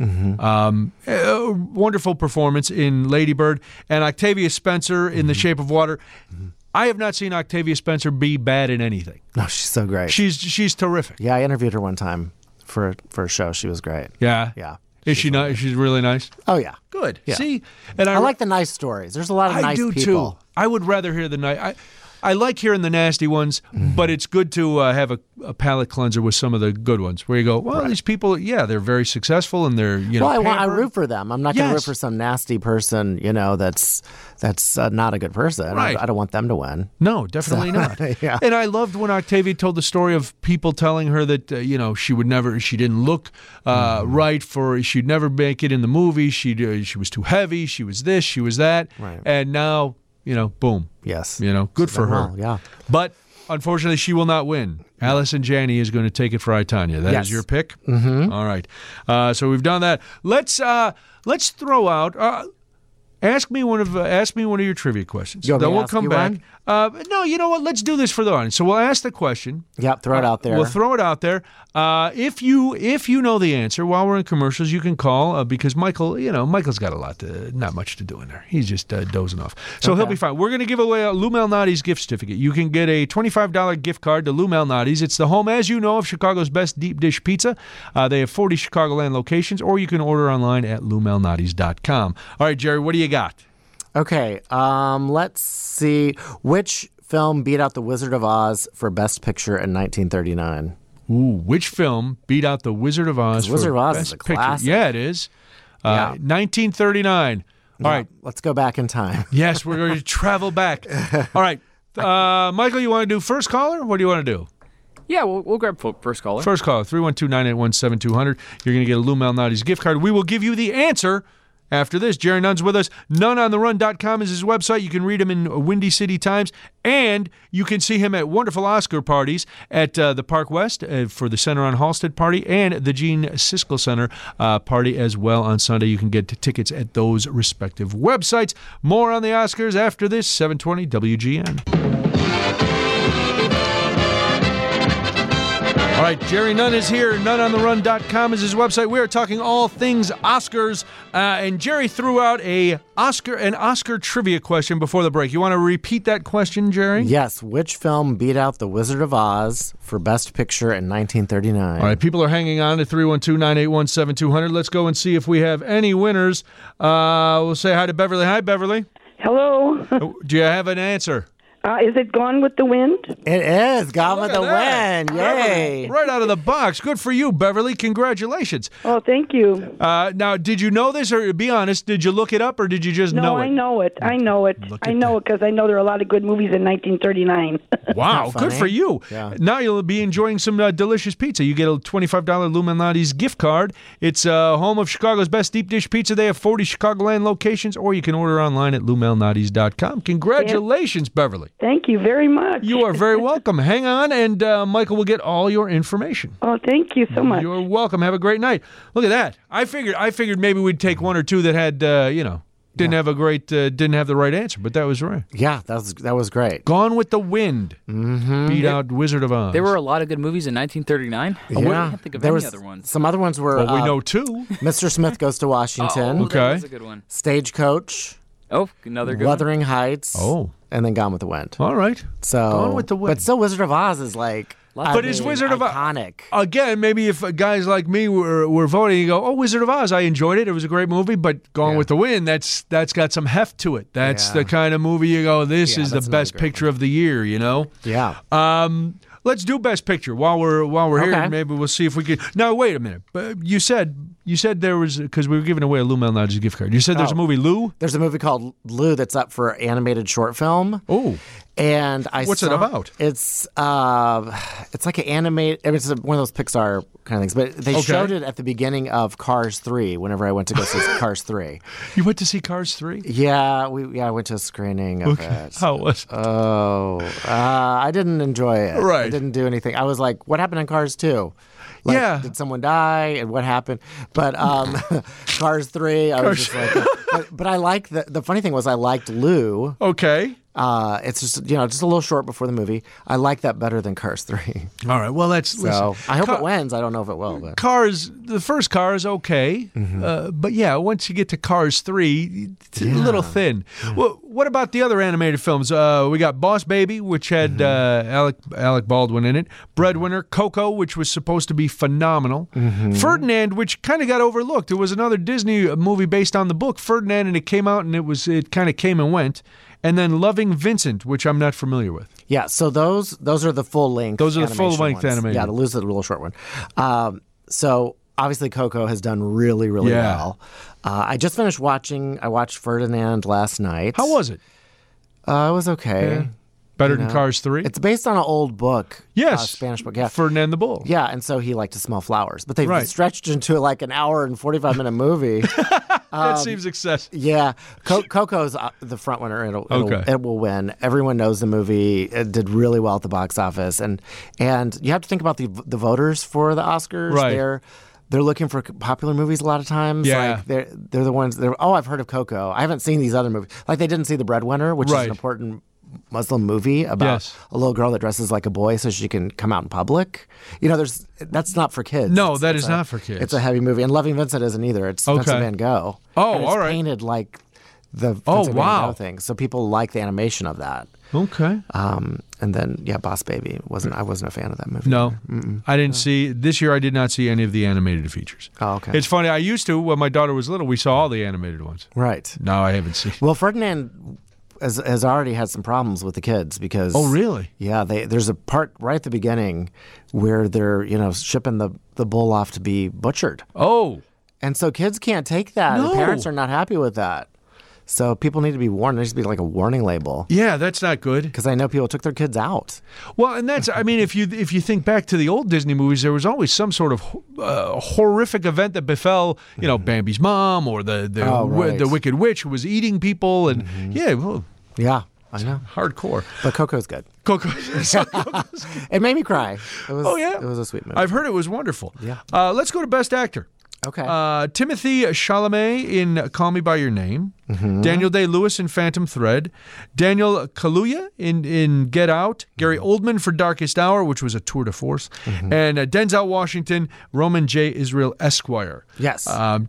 Wonderful performance in Lady Bird, and Octavia Spencer in The Shape of Water. I have not seen Octavia Spencer be bad in anything. No, she's so great. She's terrific. Yeah, I interviewed her one time for a show. She was great. Yeah. Yeah. Is she not? She's really nice. Oh yeah. Good. Yeah. See, and I like the nice stories. There's a lot of nice people. I do too. I would rather hear the nice. I like hearing the nasty ones, but it's good to have a palate cleanser with some of the good ones, where you go, well, these people, they're very successful and they're I root for them. I'm not going to root for some nasty person, that's not a good person. Right. I don't want them to win. No, definitely not. Yeah. And I loved when Octavia told the story of people telling her that she didn't look right she'd never make it in the movie. She was too heavy. She was this. She was that. Right. And now, boom. Yes. Good for her. Well, yeah. But unfortunately, she will not win. Allison Janney is going to take it for I, Tonya. That is your pick? Mm-hmm. All right. So we've done that. Let's throw out. Ask me one of your trivia questions. You want me then to we'll ask come you back. one? No, you know what? Let's do this for the audience. So we'll ask the question. Yep, throw it out there. We'll throw it out there. If you know the answer while we're in commercials, you can call because Michael's got not much to do in there. He's just dozing off. So he'll be fine. We're going to give away a Lou Malnati's gift certificate. You can get a $25 gift card to Lou Malnati's. It's the home, as you know, of Chicago's best deep dish pizza. They have 40 Chicagoland locations, or you can order online at loumalnatis.com. All right, Jerry, what do you got? Okay, let's see. Which film beat out The Wizard of Oz for Best Picture in 1939? Ooh, which film beat out The Wizard of Oz? Wizard of Oz Best is a Picture? classic. Yeah, it is. 1939. All right. Let's go back in time. Yes, we're going to travel back. All right. Michael, you want to do first caller? What do you want to do? Yeah, we'll grab first caller. First caller, 312-981-7200. You're going to get a Lou Malnati's gift card. We will give you the answer after this. Jerry Nunn's with us. NunnOnTheRun.com is his website. You can read him in Windy City Times, and you can see him at wonderful Oscar parties at the Park West for the Center on Halsted party and the Gene Siskel Center party as well on Sunday. You can get tickets at those respective websites. More on the Oscars after this. 720 WGN. All right, Jerry Nunn is here. NunnOnTheRun.com is his website. We are talking all things Oscars, and Jerry threw out an Oscar trivia question before the break. You want to repeat that question, Jerry? Yes. Which film beat out The Wizard of Oz for Best Picture in 1939? All right, people are hanging on to 312-981-7200. Let's go and see if we have any winners. We'll say hi to Beverly. Hi, Beverly. Hello. Do you have an answer? Is it Gone with the Wind? It is. Gone with the that. Wind. Yay. Right out of the box. Good for you, Beverly. Congratulations. Oh, thank you. Now, did you know this, or be honest, did you look it up, or did you just know it? No, I know it. I know it because I know there are a lot of good movies in 1939. Wow, good for you. Yeah. Now you'll be enjoying some delicious pizza. You get a $25 Lou Malnati's gift card. It's home of Chicago's best deep dish pizza. They have 40 Chicagoland locations, or you can order online at loumalnatis.com. Congratulations, Beverly. Thank you very much. You are very welcome. Hang on, and Michael will get all your information. Oh, thank you so much. You're welcome. Have a great night. Look at that. I figured maybe we'd take one or two that had, didn't have the right answer, but that was right. Yeah, that was great. Gone with the Wind beat out Wizard of Oz. There were a lot of good movies in 1939. Yeah. I can't think of any other ones. Some other ones were. Well, we know two. Mr. Smith Goes to Washington. Oh, Okay. that was a good one. Stagecoach. Oh, another good Wuthering Heights. Oh. And then Gone with the Wind. All right. So, Gone with the Wind. But still, Wizard of Oz is like. But is Wizard of Oz iconic? Again, maybe if guys like me were voting, you go, "Oh, Wizard of Oz, I enjoyed it. It was a great movie." But Gone with the Wind, that's got some heft to it. That's the kind of movie you go, "This is the best picture of the year." You know? Yeah. Let's do Best Picture while we're here. Okay. Maybe we'll see if we can. Now, wait a minute. You said there was, because we were giving away a Lou Malnati's gift card. You said there's a movie Lou. There's a movie called Lou that's up for animated short film. Oh. And What's it about? It's like an animated. It's one of those Pixar kind of things. But they showed it at the beginning of Cars 3. Whenever I went to go see Cars 3. You went to see Cars 3? Yeah, I went to a screening of it. How was it? Oh, I didn't enjoy it. Right. I didn't do anything. I was like, what happened in Cars 2? Like, Yeah. did someone die and what happened? But Cars 3, I was just like, but I liked the funny thing was I liked Lou. Okay. It's just just a little short before the movie. I like that better than Cars 3. All right. Well, So I hope it wins. I don't know if it will. But. Cars, the first car is okay, but yeah, once you get to Cars 3, it's a little thin. Well, what about the other animated films? We got Boss Baby, which had Alec Baldwin in it. Breadwinner, Coco, which was supposed to be phenomenal. Ferdinand, which kind of got overlooked. It was another Disney movie based on the book Ferdinand, and it came out and it kind of came and went. And then Loving Vincent, which I'm not familiar with. Yeah, so those are the full length. Those are the full length animated. Yeah, the Lou's a little short one. So obviously Coco has done really, really well. I just finished watching. I watched Ferdinand last night. How was it? It was okay. Yeah. Better than Cars 3? It's based on an old book. Yes. Spanish book. Yeah. Ferdinand the Bull. Yeah, and so he liked to smell flowers. But they've stretched into like an hour and 45-minute movie. That seems excessive. Yeah. Coco's the front winner. It will win. Everyone knows the movie. It did really well at the box office. And you have to think about the voters for the Oscars. Right. They're looking for popular movies a lot of times. Yeah. Like they're the ones I've heard of Coco. I haven't seen these other movies. Like they didn't see The Breadwinner, which is an important Muslim movie about a little girl that dresses like a boy so she can come out in public. That's not for kids. No, that is not for kids. It's a heavy movie. And Loving Vincent isn't either. It's Vincent Van Gogh. Oh, and it's all right. painted like the Vincent Van Gogh thing. So people like the animation of that. Okay. And then, Boss Baby. I wasn't a fan of that movie. No. I didn't see, this year I did not see any of the animated features. Oh, okay. It's funny, I used to, when my daughter was little, we saw all the animated ones. Right. No, I haven't seen. Well, Ferdinand has already had some problems with the kids because... Oh, really? Yeah, there's a part right at the beginning where they're, shipping the bull off to be butchered. Oh. And so kids can't take that. No. The parents are not happy with that. So people need to be warned. There needs to be like a warning label. Yeah, that's not good. Because I know people took their kids out. Well, and that's, I mean, if you think back to the old Disney movies, there was always some sort of horrific event that befell, Bambi's mom or the Wicked Witch who was eating people. And Yeah, I know. Hardcore. But Coco's good. Coco's It made me cry. It was, yeah? It was a sweet movie. I've heard it was wonderful. Yeah. Let's go to Best Actor. Okay. Timothy Chalamet in Call Me By Your Name. Daniel Day-Lewis in Phantom Thread. Daniel Kaluuya in Get Out. Gary Oldman for Darkest Hour, which was a tour de force. And Denzel Washington, Roman J. Israel Esquire. Yes.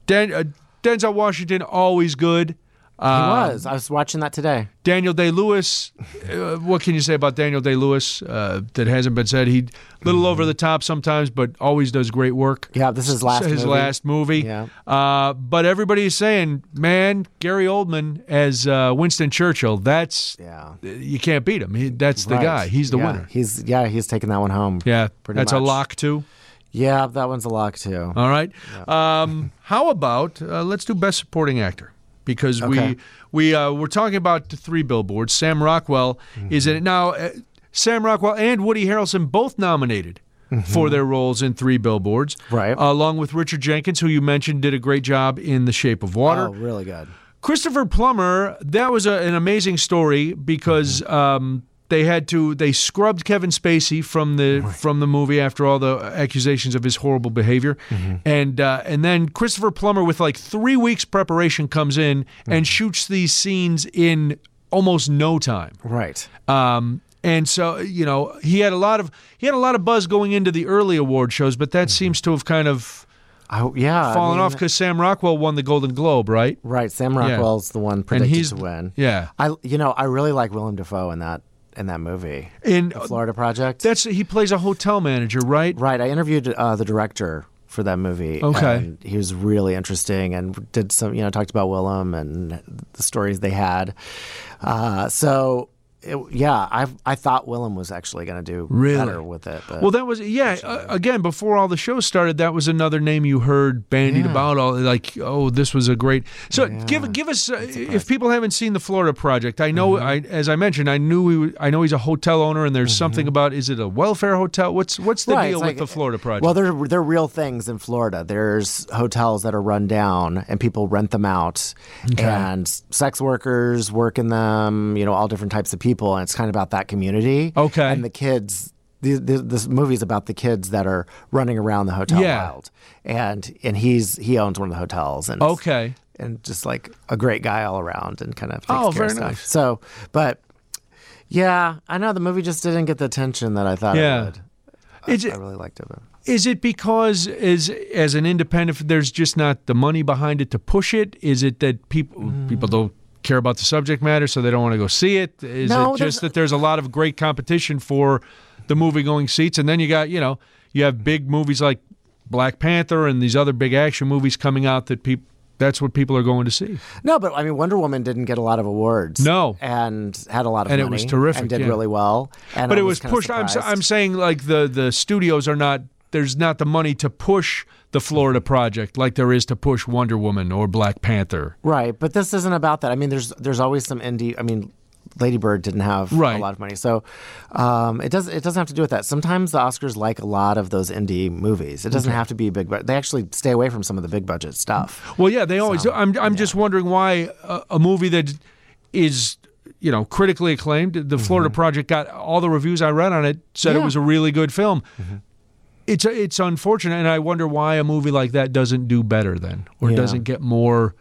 Denzel Washington, always good. He was. I was watching that today. Daniel Day-Lewis, what can you say about Daniel Day-Lewis that hasn't been said? He's a little over the top sometimes, but always does great work. Yeah, this is his last movie. Yeah. But everybody is saying, man, Gary Oldman as Winston Churchill, you can't beat him. That's the guy. He's the winner. He's taking that one home. Yeah, that's a lock too. Yeah, that one's a lock too. All right. Yeah. How about let's do Best Supporting Actor. Because we're talking about the 3 Billboards. Sam Rockwell is in it. Now, Sam Rockwell and Woody Harrelson both nominated for their roles in 3 Billboards. Right. Along with Richard Jenkins, who you mentioned did a great job in The Shape of Water. Oh, really good. Christopher Plummer, that was an amazing story because they scrubbed Kevin Spacey from the movie after all the accusations of his horrible behavior, and then Christopher Plummer with like 3 weeks preparation comes in and shoots these scenes in almost no time. Right. And so, he had a lot of buzz going into the early award shows, but that seems to have kind of fallen off because Sam Rockwell won the Golden Globe, right? Right. Sam Rockwell's the one predicted to win. Yeah. I really like Willem Dafoe in that movie. In The Florida Project. He plays a hotel manager, right? Right. I interviewed the director for that movie. Okay. And he was really interesting and did some, talked about Willem and the stories they had. I thought Willem was actually going to do better with it. But well, that was again, before all the shows started, that was another name you heard bandied about. This was a great. So give us if people haven't seen the Florida Project. I know, as I mentioned, I know he's a hotel owner, and there's something about, is it a welfare hotel? What's the deal with the Florida Project? Well, they're real things in Florida. There's hotels that are run down, and people rent them out, and sex workers work in them. All different types of people. And it's kind of about that community. Okay. And the kids, this movie's about the kids that are running around the hotel wild. And he owns one of the hotels. And and just like a great guy all around and kind of takes care of stuff. Nice. So, but yeah, I know the movie just didn't get the attention that I thought it would. I really liked it. Is it because as an independent, there's just not the money behind it to push it? Is it that people don't care about the subject matter, so they don't want to go see it? Is it just that there's a lot of great competition for the movie-going seats, and then you got, you have big movies like Black Panther and these other big action movies coming out that's what people are going to see. No, but I mean, Wonder Woman didn't get a lot of awards. No. And had a lot of money. And it was terrific. And did really well. But it was pushed. I'm saying like the studios are not, there's not the money to push the Florida Project like there is to push Wonder Woman or Black Panther. Right, but this isn't about that. I mean, there's always some indie. I mean, Lady Bird didn't have a lot of money, so it doesn't have to do with that. Sometimes the Oscars like a lot of those indie movies. It doesn't have to be big, but they actually stay away from some of the big budget stuff. Well, yeah, they always do. I'm just wondering why a movie that is critically acclaimed, the Florida Project got all the reviews I read on it said it was a really good film. It's unfortunate, and I wonder why a movie like that doesn't do better then, or doesn't get more,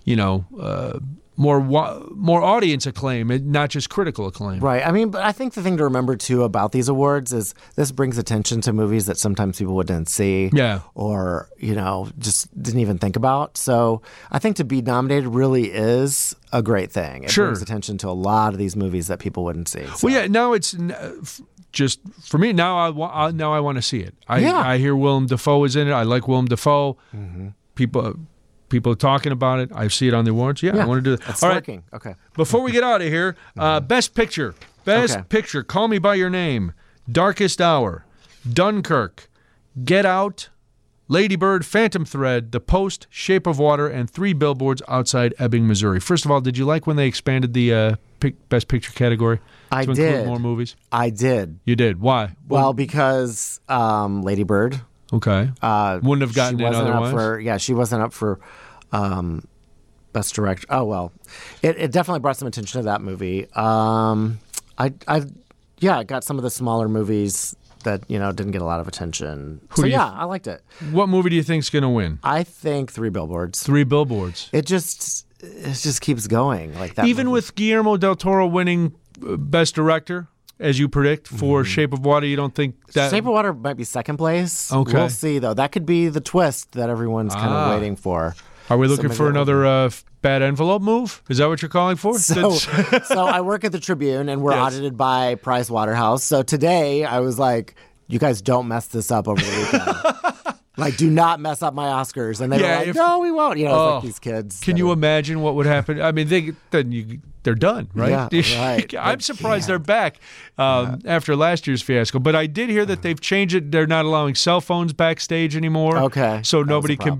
more audience acclaim, not just critical acclaim. Right. I mean, but I think the thing to remember too about these awards is this brings attention to movies that sometimes people wouldn't see, or just didn't even think about. So I think to be nominated really is a great thing. It brings attention to a lot of these movies that people wouldn't see. So. Well, yeah. Now it's. Just for me now, I want to see it. I hear Willem Dafoe is in it. I like Willem Dafoe. People are talking about it. I see it on the awards. I want to do that. It's working. Right. Okay. Before we get out of here, Best Picture. Picture. Call Me by Your Name. Darkest Hour. Dunkirk. Get Out. Lady Bird, Phantom Thread, The Post, Shape of Water, and 3 Billboards Outside Ebbing, Missouri. First of all, did you like when they expanded the Best Picture category? I did. Include more movies? I did. You did. Why? Well, because Lady Bird. Okay. Wouldn't have gotten in otherwise? She wasn't up for Best Director. Oh, well. It definitely brought some attention to that movie. I got some of the smaller movies that didn't get a lot of attention. I liked it. What movie do you think's going to win? I think 3 Billboards. 3 Billboards. It just keeps going like that. Even with Guillermo del Toro winning Best Director, as you predict, for Shape of Water, you don't think that... Shape of Water might be second place. Okay. We'll see, though. That could be the twist that everyone's kind of waiting for. Are we looking for another bad envelope move? Is that what you're calling for? So I work at the Tribune, and we're audited by Price Waterhouse. So today, I was like, you guys don't mess this up over the weekend. Like, do not mess up my Oscars. And they were like, no, we won't. It's like these kids. Can you imagine what would happen? I mean, they're done, right? Yeah, right. I'm surprised they're back after last year's fiasco. But I did hear that they've changed it. They're not allowing cell phones backstage anymore. Okay. So nobody can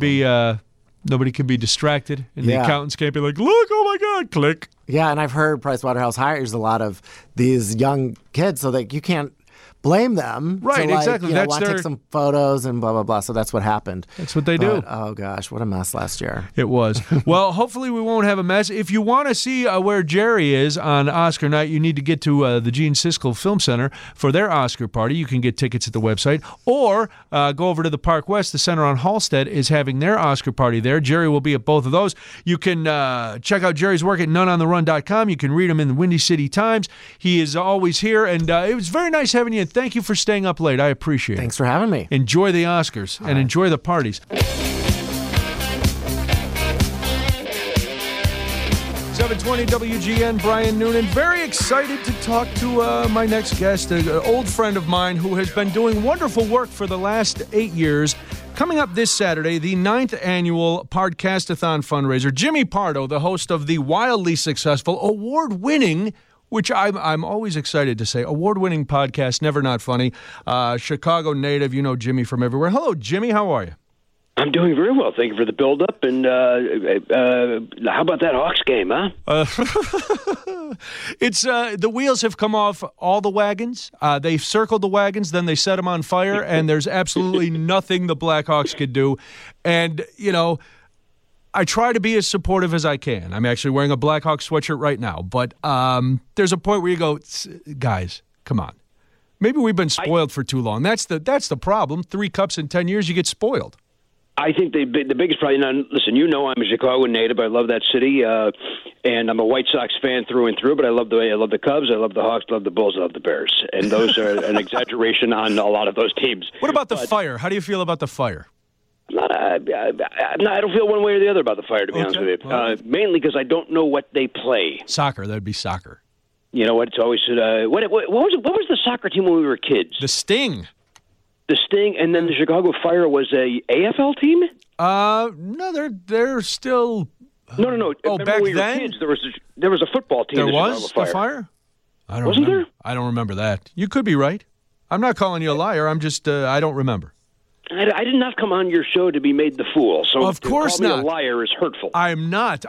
be distracted, and the accountants can't be like, look, oh my God, click. Yeah, and I've heard Price Waterhouse hires a lot of these young kids, so that you can't. blame them. Right, exactly. That's want to take some photos and blah, blah, blah. So that's what happened. That's what they do. Oh, gosh, what a mess last year. It was. Well, hopefully we won't have a mess. If you want to see where Jerry is on Oscar night, you need to get to the Gene Siskel Film Center for their Oscar party. You can get tickets at the website. Or go over to the Park West. The Center on Halstead is having their Oscar party there. Jerry will be at both of those. You can check out Jerry's work at noneontherun.com. You can read him in the Windy City Times. He is always here, and it was very nice having you. Thank you for staying up late. I appreciate it. Thanks for having me. Enjoy the Oscars and enjoy the parties. 720 WGN, Brian Noonan. Very excited to talk to my next guest, an old friend of mine who has been doing wonderful work for the last 8 years. Coming up this Saturday, the 9th annual Podcastathon fundraiser. Jimmy Pardo, the host of the wildly successful, award-winning, which I'm always excited to say, award-winning podcast, Never Not Funny. Chicago native, you know Jimmy from everywhere. Hello, Jimmy. How are you? I'm doing very well. Thank you for the build-up. And how about that Hawks game, huh? It's the wheels have come off all the wagons. They've circled the wagons, then they set them on fire, and there's absolutely nothing the Blackhawks could do. And, you know, I try to be as supportive as I can. I'm actually wearing a Blackhawks sweatshirt right now. But there's a point where you go, guys, come on. Maybe we've been spoiled for too long. That's the problem. 3 cups in 10 years, you get spoiled. I think the biggest problem. Now, listen, you know I'm a Chicago native. I love that city, and I'm a White Sox fan through and through. But I love the Cubs, I love the Hawks, I love the Bulls, I love the Bears, and those are an exaggeration on a lot of those teams. What about the Fire? How do you feel about the Fire? I don't feel one way or the other about the Fire, to be honest with you. Well, mainly because I don't know what they play. Soccer. That'd be soccer. You know what? It's always what was the soccer team when we were kids? The Sting. The Sting, and then the Chicago Fire was a AFL team? No, they're still. No. Oh, remember back when we then were kids, there was a football team. There the was Chicago the Fire. I don't Wasn't remember. there? I don't remember that. You could be right. I'm not calling you a liar. I'm just I don't remember. I did not come on your show to be made the fool. So of course to call not. me a liar is hurtful. I'm not.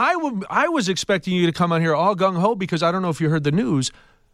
I was expecting you to come on here all gung ho because I don't know if you heard the news.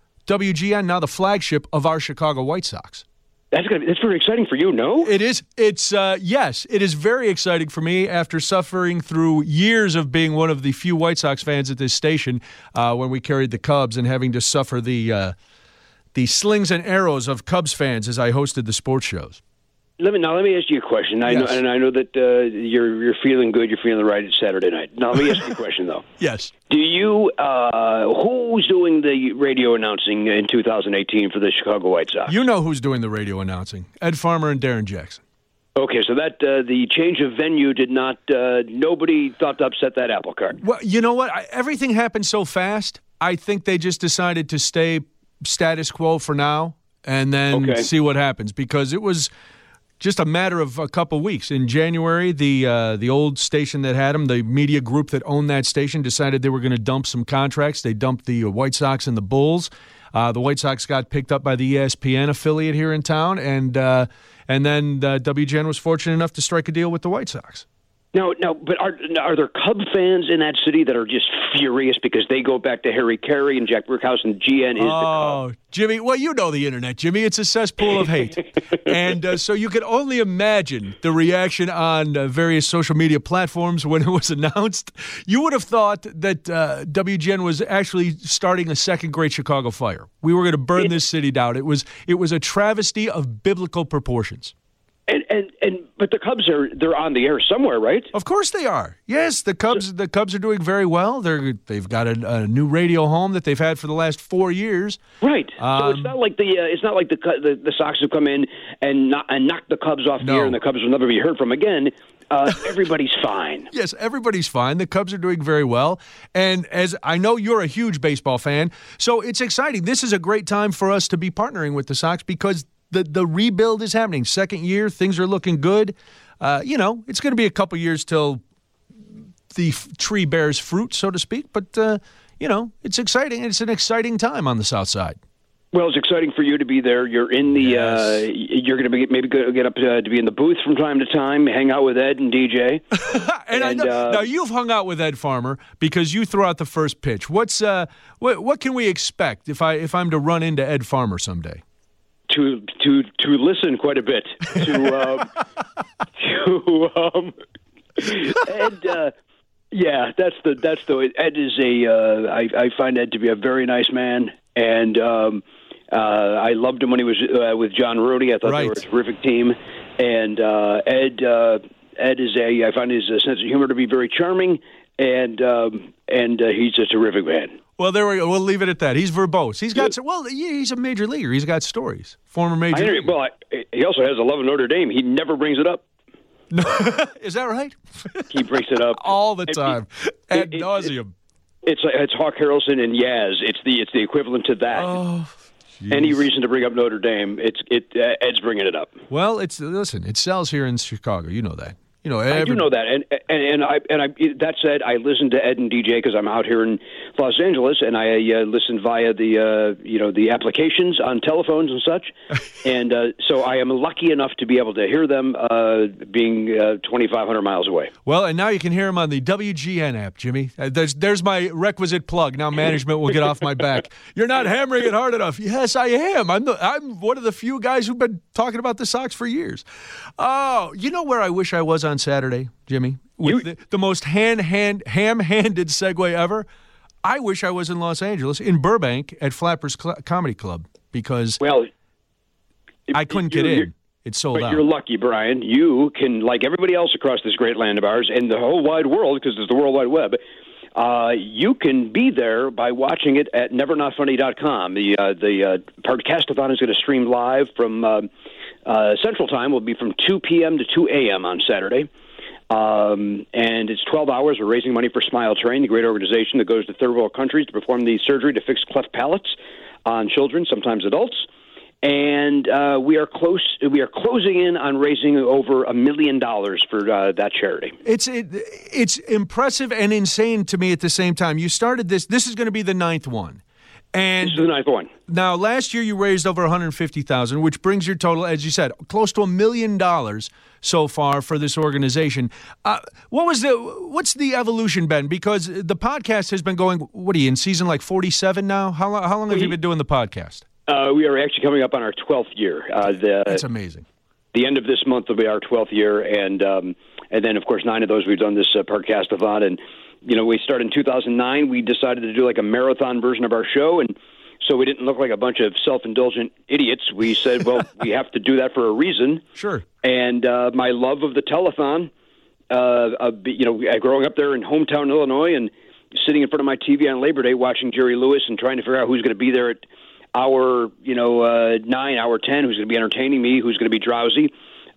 WGN now the flagship of our Chicago White Sox. That's very exciting for you, no? It is. It's yes, it is very exciting for me after suffering through years of being one of the few White Sox fans at this station when we carried the Cubs and having to suffer the slings and arrows of Cubs fans as I hosted the sports shows. Let me ask you a question. I know that you're feeling good. You're feeling right. It's Saturday night. Now let me ask you a question though. Yes. Do you who's doing the radio announcing in 2018 for the Chicago White Sox? You know who's doing the radio announcing? Ed Farmer and Darren Jackson. Okay, so that the change of venue did not. Nobody thought to upset that apple cart. Well, you know what? Everything happened so fast. I think they just decided to stay status quo for now and then see what happens because it was just a matter of a couple weeks. In January, the old station that had them, the media group that owned that station, decided they were going to dump some contracts. They dumped the White Sox and the Bulls. The White Sox got picked up by the ESPN affiliate here in town, and then WGN was fortunate enough to strike a deal with the White Sox. No, but are there Cub fans in that city that are just furious because they go back to Harry Carey and Jack Brickhouse and GN is the Cub? Jimmy, well, you know the internet, Jimmy. It's a cesspool of hate. And so you can only imagine the reaction on various social media platforms when it was announced. You would have thought that WGN was actually starting a second Great Chicago Fire. We were going to burn this city down. It was a travesty of biblical proportions. But the Cubs they're on the air somewhere, right? Of course they are. Yes, the Cubs are doing very well. They've got a new radio home that they've had for the last 4 years. Right. So it's not like the Sox have come in and knocked the Cubs off the air and the Cubs will never be heard from again. Everybody's fine. Yes, everybody's fine. The Cubs are doing very well. And as I know you're a huge baseball fan, so it's exciting. This is a great time for us to be partnering with the Sox because the rebuild is happening. Second year, things are looking good. It's going to be a couple years till the tree bears fruit, so to speak. But, it's exciting. It's an exciting time on the South Side. Well, it's exciting for you to be there. You're in the. You're going to maybe get up to be in the booth from time to time, hang out with Ed and DJ. and I know, now you've hung out with Ed Farmer because you throw out the first pitch. What can we expect if I'm to run into Ed Farmer someday? listen quite a bit Ed. Yeah, that's the Ed is I find Ed to be a very nice man, and I loved him when he was with John Rooney. I thought they were a terrific team, and Ed is I find his sense of humor to be very charming, and he's a terrific man. Well, there we go. We'll leave it at that. He's verbose. He's got he's a major leaguer. He's got stories. Former major leaguer. Well, he also has a love of Notre Dame. He never brings it up. Is that right? He brings it up all the time, ad nauseum. It's Hawk Harrelson and Yaz. It's the equivalent to that. Oh, geez. Any reason to bring up Notre Dame, Ed's bringing it up. Well, it sells here in Chicago. You know that. I do know that, and I that said, I listen to Ed and DJ because I'm out here in Los Angeles, and I listen via the applications on telephones and such, and so I am lucky enough to be able to hear them being 2,500 miles away. Well, and now you can hear them on the WGN app, Jimmy. There's my requisite plug. Now management will get off my back. You're not hammering it hard enough. Yes, I am. I'm one of the few guys who've been talking about the Sox for years. Oh, you know where I wish I was on Saturday, Jimmy? With the most ham-handed segue ever. I wish I was in Los Angeles, in Burbank, at Flappers Comedy Club, because I couldn't get in. It's sold out. You're lucky, Brian. You can, like everybody else across this great land of ours and the whole wide world, because it's the World Wide Web, you can be there by watching it at nevernotfunny.com. The Podcastathon is going to stream live from Central Time. Will be from 2 p.m. to 2 a.m. on Saturday. And it's 12 hours. We're raising money for Smile Train, the great organization that goes to third world countries to perform the surgery to fix cleft palates on children, sometimes adults. And we are closing in on raising over $1 million for that charity. It's impressive and insane to me at the same time. You started this. This is going to be the 9th one. And this is the 9th one. Now, last year you raised over $150,000, which brings your total, as you said, close to $1 million so far for this organization. What's the evolution been? Because the podcast has been going. What are you in season like 47 now? How long have you been doing the podcast? We are actually coming up on our 12th year. That's amazing. The end of this month will be our 12th year, and then of course 9 of those we've done this Podcastathon. And we started in 2009. We decided to do like a marathon version of our show, and so we didn't look like a bunch of self-indulgent idiots. We said, well, we have to do that for a reason. Sure. And my love of the telethon, growing up there in hometown Illinois and sitting in front of my TV on Labor Day watching Jerry Lewis and trying to figure out who's going to be there at hour 9, hour 10, who's going to be entertaining me, who's going to be drowsy.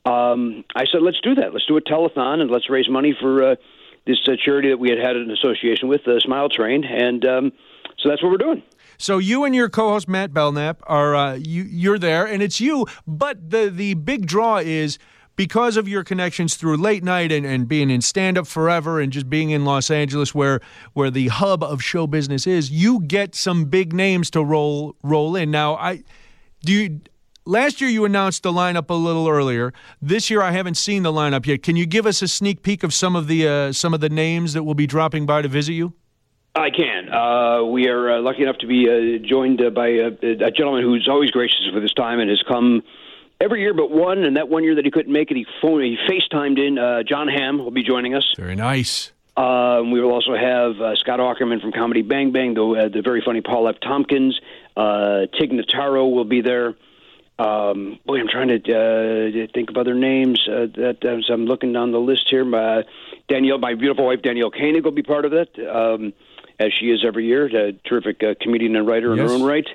I said, let's do that. Let's do a telethon and let's raise money for this charity that we had an association with, the Smile Train, and so that's what we're doing. So you and your co-host Matt Belknap are you're there, and it's you. But the big draw is because of your connections through late night and being in stand-up forever and just being in Los Angeles, where the hub of show business is. You get some big names to roll in. Now, last year you announced the lineup a little earlier. This year I haven't seen the lineup yet. Can you give us a sneak peek of some of the names that will be dropping by to visit you? I can. We are lucky enough to be joined by a gentleman who's always gracious with his time and has come every year but one, and that one year that he couldn't make it, he FaceTimed in. John Hamm will be joining us. Very nice. We will also have Scott Aukerman from Comedy Bang Bang, the very funny Paul F. Tompkins. Tig Notaro will be there. I'm trying to think of other names that as I'm looking down the list here. My beautiful wife Danielle Koenig will be part of it, as she is every year. A terrific comedian and writer in her own right.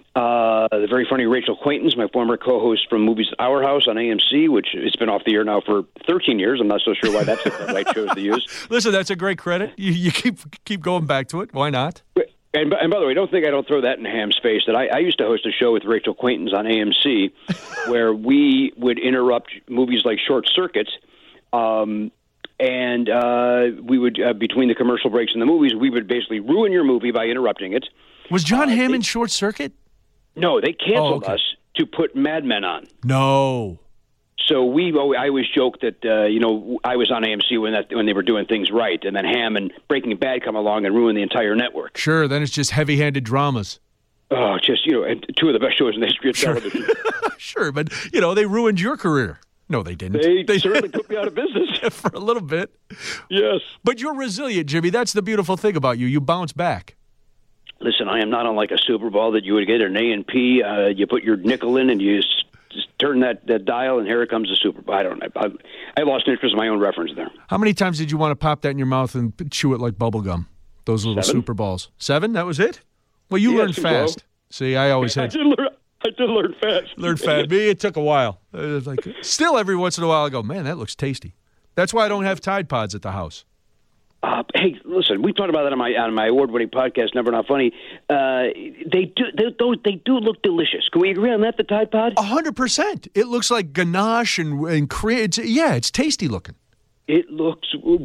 The very funny Rachel Quaintance, my former co-host from Movies at Our House on AMC, which it's been off the air now for 13 years. I'm not so sure why that's the right shows to use. Listen, that's a great credit. You keep going back to it. Why not? And by the way, don't think I don't throw that in Ham's face. That I used to host a show with Rachel Quaintance on AMC where we would interrupt movies like Short Circuit, and we would, between the commercial breaks and the movies, we would basically ruin your movie by interrupting it. Was John Hamm in Short Circuit? No, they canceled us to put Mad Men on. No. So I always joke that I was on AMC when they were doing things right, and then Hamm and Breaking Bad come along and ruin the entire network. Sure, then it's just heavy-handed dramas. Oh, just and two of the best shows in the history of television. Sure, but, they ruined your career. No, they didn't. They certainly put me out of business. For a little bit. Yes. But you're resilient, Jimmy. That's the beautiful thing about you. You bounce back. Listen, I am not unlike a Super Bowl that you would get an A&P. You put your nickel in and you just turn that dial, and here it comes the Super Bowl. I don't know. I lost interest in my own reference there. How many times did you want to pop that in your mouth and chew it like bubble gum? Those little 7. Super Balls. 7? That was it? Well, you learned fast. See, I always had... I did learn fast. Learned fast. Me, it took a while. Still, every once in a while, I go, man, that looks tasty. That's why I don't have Tide Pods at the house. Hey, listen, we talked about that on my award-winning podcast, Never Not Funny. They do look delicious. Can we agree on that, the Tide Pod? 100%. It looks like ganache and cream. It's tasty looking. It looks.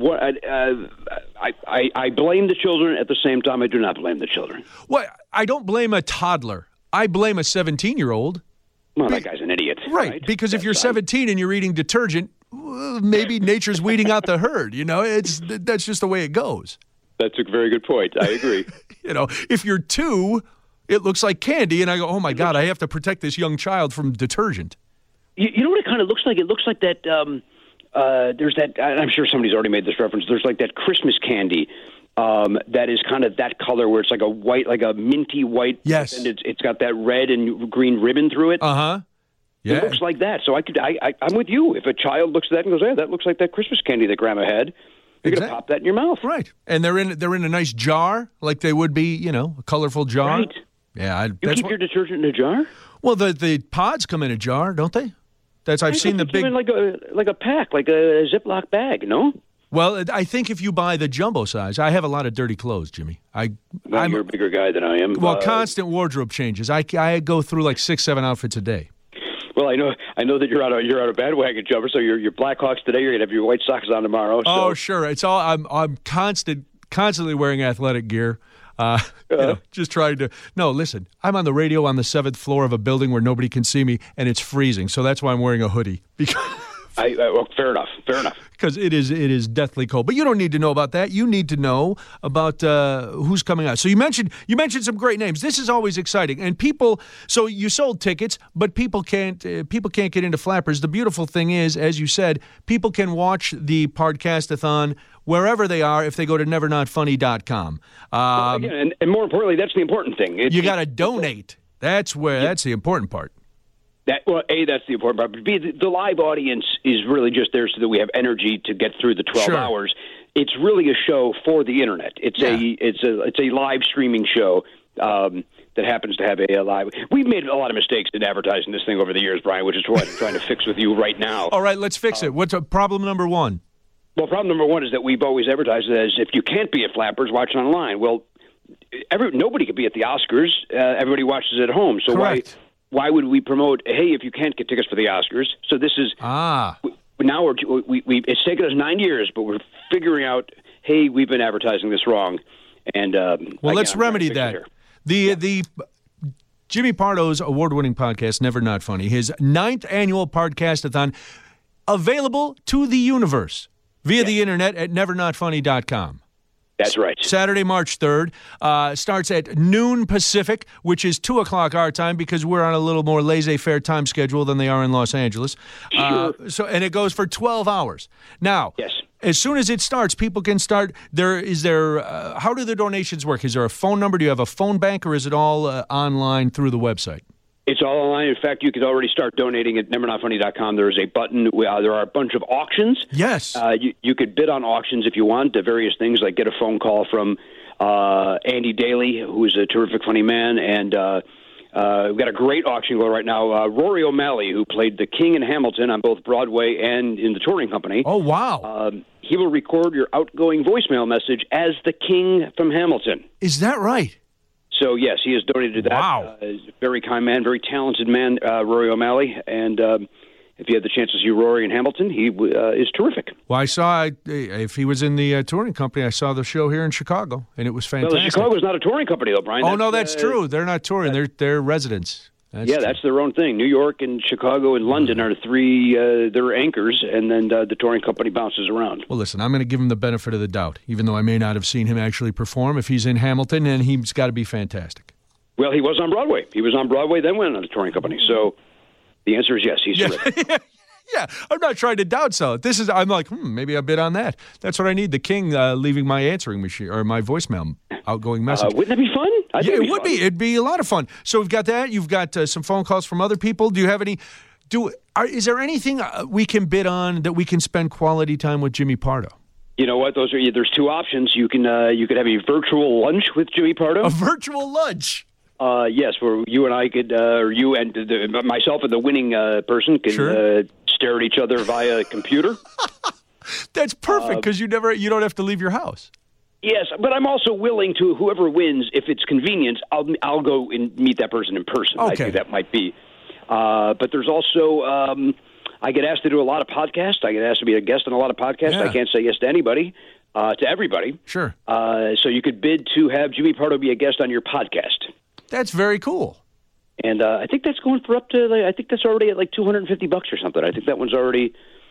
I blame the children. At the same time, I do not blame the children. Well, I don't blame a toddler. I blame a 17-year-old. Well, that guy's an idiot. Right, because if you're 17 and you're eating detergent, maybe nature's weeding out the herd. That's just the way it goes. That's a very good point. I agree. If you're 2, it looks like candy, and I go, oh, my God, I have to protect this young child from detergent. You know what it kind of looks like? It looks like that there's that, I'm sure somebody's already made this reference, there's like that Christmas candy that is kind of that color where it's like a white, like a minty white. Yes. And it's got that red and green ribbon through it. Uh-huh. Yeah. It looks like that. So I'm with you. If a child looks at that and goes, hey, that looks like that Christmas candy that Grandma had, you're going to pop that in your mouth. Right. And they're in a nice jar, like they would be, a colorful jar. Right. Yeah. You keep your detergent in a jar? Well, the pods come in a jar, don't they? I've seen the big... like a pack, like a Ziploc bag, no? Well, I think if you buy the jumbo size, I have a lot of dirty clothes, Jimmy. I'm you're a bigger guy than I am. Well, constant wardrobe changes. I go through like 6-7 outfits a day. Well, I know that you're on a bandwagon jumper. So your Blackhawks today. You're gonna have your White Sox on tomorrow. So. Oh, sure. It's all I'm constantly wearing athletic gear. Just trying to. No, listen. I'm on the radio on the 7th floor of a building where nobody can see me, and it's freezing. So that's why I'm wearing a hoodie. Because fair enough. Because it is deathly cold. But you don't need to know about that. You need to know about who's coming out. So you mentioned some great names. This is always exciting. And people. So you sold tickets, but people can't get into Flappers. The beautiful thing is, as you said, people can watch the Podcastathon wherever they are if they go to nevernotfunny.com. Again, and more importantly, that's the important thing. You got to donate. That's the important part. That's the important part. But B, the live audience is really just there so that we have energy to get through the 12 hours. It's really a show for the internet. It's a live streaming show that happens to have a live. We've made a lot of mistakes in advertising this thing over the years, Brian, which is what I'm trying to fix with you right now. All right, let's fix it. What's problem number 1? Well, problem number 1 is that we've always advertised it as if you can't be at Flappers, watch it online. Well, nobody could be at the Oscars. Everybody watches it at home. So correct. Why would we promote, hey, if you can't get tickets for the Oscars? So this is now it's taken us 9 years, but we're figuring out, hey, we've been advertising this wrong. And let's remedy that. The Jimmy Pardo's award-winning podcast, Never Not Funny, his 9th annual Podcastathon, available to the universe via the internet at nevernotfunny.com. That's right. Saturday, March 3rd. Starts at noon Pacific, which is 2 o'clock our time because we're on a little more laissez-faire time schedule than they are in Los Angeles. Sure. And it goes for 12 hours. Now, yes. As soon as it starts, people can start. How do the donations work? Is there a phone number? Do you have a phone bank, or is it all online through the website? It's all online. In fact, you could already start donating at nevernotfunny.com. There is a button. There are a bunch of auctions. Yes. You could bid on auctions if you want, various things like get a phone call from Andy Daly, who is a terrific, funny man. And we've got a great auction going right now. Rory O'Malley, who played the King in Hamilton on both Broadway and in the touring company. Oh, wow. He will record your outgoing voicemail message as the King from Hamilton. Is that right? So, yes, he has donated that. Wow. He's a very kind man, very talented man, Rory O'Malley. And if you had the chance to see Rory in Hamilton, he is terrific. Well, I saw, if he was in the touring company, I saw the show here in Chicago, and it was fantastic. Well, Chicago's not a touring company, though, Brian. Oh, no, that's true. They're not touring. They're residents. That's their own thing. New York and Chicago and London are the three, they're anchors, and then the touring company bounces around. Well, listen, I'm going to give him the benefit of the doubt, even though I may not have seen him actually perform. If he's in Hamilton, then he's got to be fantastic. Well, he was on Broadway. He was on Broadway, then went on a touring company. So The answer is yes. He's terrific. Yeah, I'm not trying to downsell it. I'm like, maybe I bid on that. That's what I need. The King leaving my answering machine or my voicemail outgoing message. Wouldn't that be fun? Yeah, it would be. It'd be a lot of fun. So we've got that. You've got some phone calls from other people. Do you have any? Is there anything we can bid on that we can spend quality time with Jimmy Pardo? You know what? There's two options. You could have a virtual lunch with Jimmy Pardo. A virtual lunch. Yes, where you and I could, or you and myself and the winning person can stare at each other via a computer. That's perfect because you don't have to leave your house. Yes, but I'm also willing to, whoever wins, if it's convenient, I'll go and meet that person in person. Okay. I think that might be. But there's also, I get asked to do a lot of podcasts. I get asked to be a guest on a lot of podcasts. Yeah. I can't say yes to anybody, to everybody. Sure. So you could bid to have Jimmy Pardo be a guest on your podcast. That's very cool. And I think that's going for up to, I think that's already at like $250 or something. I think that one's already,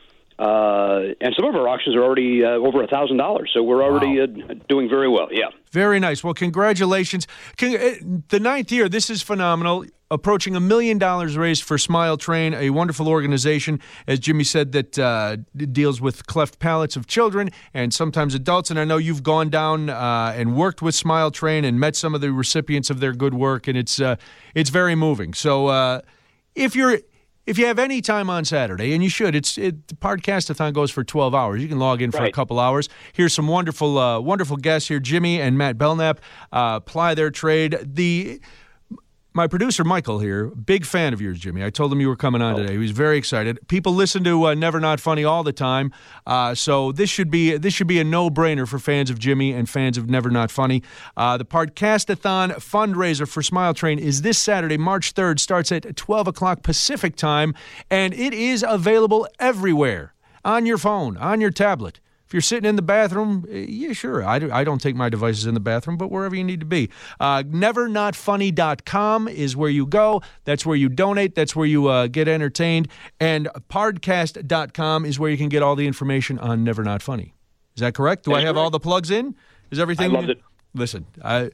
and some of our auctions are already over $1,000. So we're already doing very well. Yeah. Very nice. Well, congratulations. The ninth year, this is phenomenal. Approaching $1 million raised for Smile Train, a wonderful organization, as Jimmy said, that deals with cleft palates of children and sometimes adults. And I know you've gone down and worked with Smile Train and met some of the recipients of their good work, and it's very moving. So if you have any time on Saturday, and you should, the Podcastathon goes for 12 hours. You can log in for a couple hours. Here's some wonderful guests here. Jimmy and Matt Belknap ply their trade. My producer, Michael, here, big fan of yours, Jimmy. I told him you were coming on today. He was very excited. People listen to Never Not Funny all the time, so this should be a no-brainer for fans of Jimmy and fans of Never Not Funny. The Podcastathon fundraiser for Smile Train is this Saturday, March 3rd, starts at 12 o'clock Pacific time, and it is available everywhere, on your phone, on your tablet. If you're sitting in the bathroom, yeah, sure. I don't take my devices in the bathroom, but wherever you need to be. Nevernotfunny.com is where you go. That's where you donate. That's where you get entertained. And podcast.com is where you can get all the information on Never Not Funny. Is that correct? Do I have all the plugs in? Is everything? I loved it. Listen,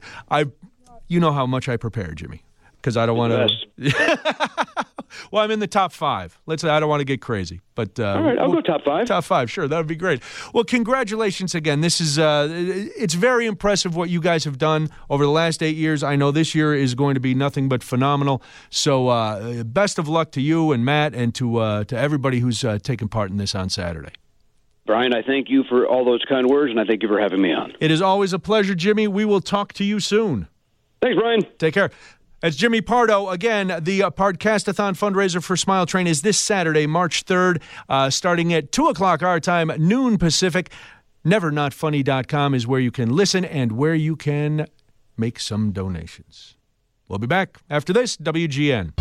you know how much I prepare, Jimmy, because I don't want to. Well, I'm in the top 5. I don't want to get crazy, but all right, I'll go top 5. Top 5, sure, that would be great. Well, congratulations again. This is it's very impressive what you guys have done over the last 8 years. I know this year is going to be nothing but phenomenal. So, best of luck to you and Matt, and to everybody who's taking part in this on Saturday. Brian, I thank you for all those kind words, and I thank you for having me on. It is always a pleasure, Jimmy. We will talk to you soon. Thanks, Brian. Take care. That's Jimmy Pardo. Again, the Podcastathon fundraiser for Smile Train is this Saturday, March 3rd, starting at 2 o'clock our time, noon Pacific. Nevernotfunny.com is where you can listen and where you can make some donations. We'll be back after this, WGN.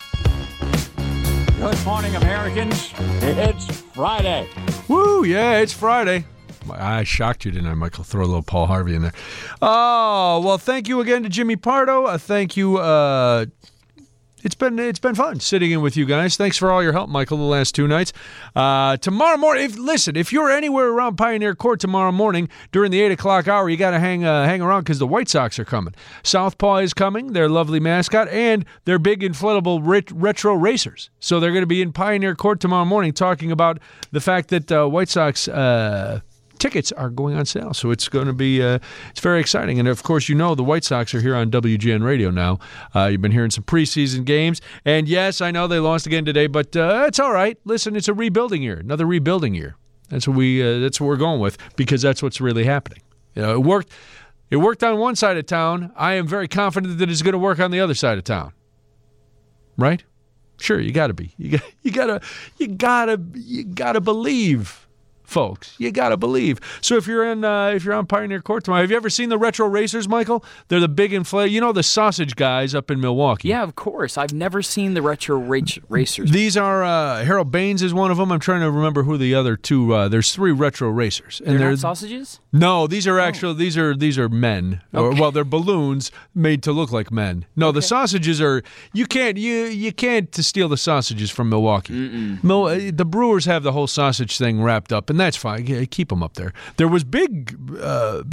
Good morning, Americans. It's Friday. Woo, yeah, it's Friday. I shocked you, didn't I, Michael? Throw a little Paul Harvey in there. Oh, well, thank you again to Jimmy Pardo. Thank you. It's been fun sitting in with you guys. Thanks for all your help, Michael, the last 2 nights. Tomorrow morning, if you're anywhere around Pioneer Court tomorrow morning during the 8 o'clock hour, you got to hang around because the White Sox are coming. Southpaw is coming, their lovely mascot, and their big inflatable retro racers. So they're going to be in Pioneer Court tomorrow morning talking about the fact that White Sox tickets are going on sale, so it's going to be it's very exciting. And of course, the White Sox are here on WGN Radio now. You've been hearing some preseason games, and yes, I know they lost again today, but it's all right. Listen, it's a rebuilding year, another rebuilding year. That's what we're going with, because that's what's really happening. It worked on one side of town. I am very confident that it's going to work on the other side of town. Right? Sure, you got to be. You got to believe. Folks, you gotta believe. So if you're on Pioneer Court tomorrow, have you ever seen the retro racers, Michael? They're the big inflatable, the sausage guys up in Milwaukee. Yeah, of course. I've never seen the retro racers. These are Harold Baines is one of them. I'm trying to remember who the other two. There's 3 retro racers, and they're not sausages. No, these are actually these are men. Okay. They're balloons made to look like men. No, okay. The sausages are you can't steal the sausages from Milwaukee. The Brewers have the whole sausage thing wrapped up, and that's fine. Keep them up there. There was big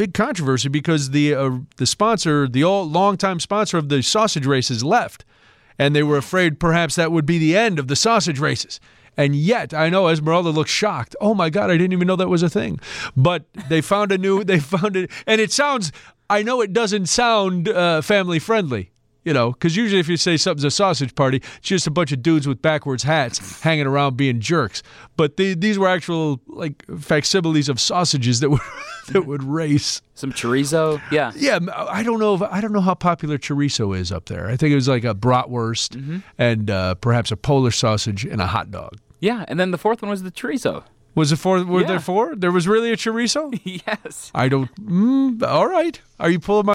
controversy because the sponsor, the longtime sponsor of the sausage races, left, and they were afraid perhaps that would be the end of the sausage races. And yet, I know Esmeralda looked shocked. Oh my God, I didn't even know that was a thing. But they found it, and it sounds, I know it doesn't sound family friendly. Because usually if you say something's a sausage party, it's just a bunch of dudes with backwards hats hanging around being jerks. But these were actual facsimiles of sausages that would race. Some chorizo, yeah. Yeah, I don't know how popular chorizo is up there. I think it was like a bratwurst and perhaps a Polish sausage and a hot dog. Yeah, and then the fourth one was the chorizo. Was it four? Were there four? There was really a chorizo? Yes. I don't. All right. Are you pulling my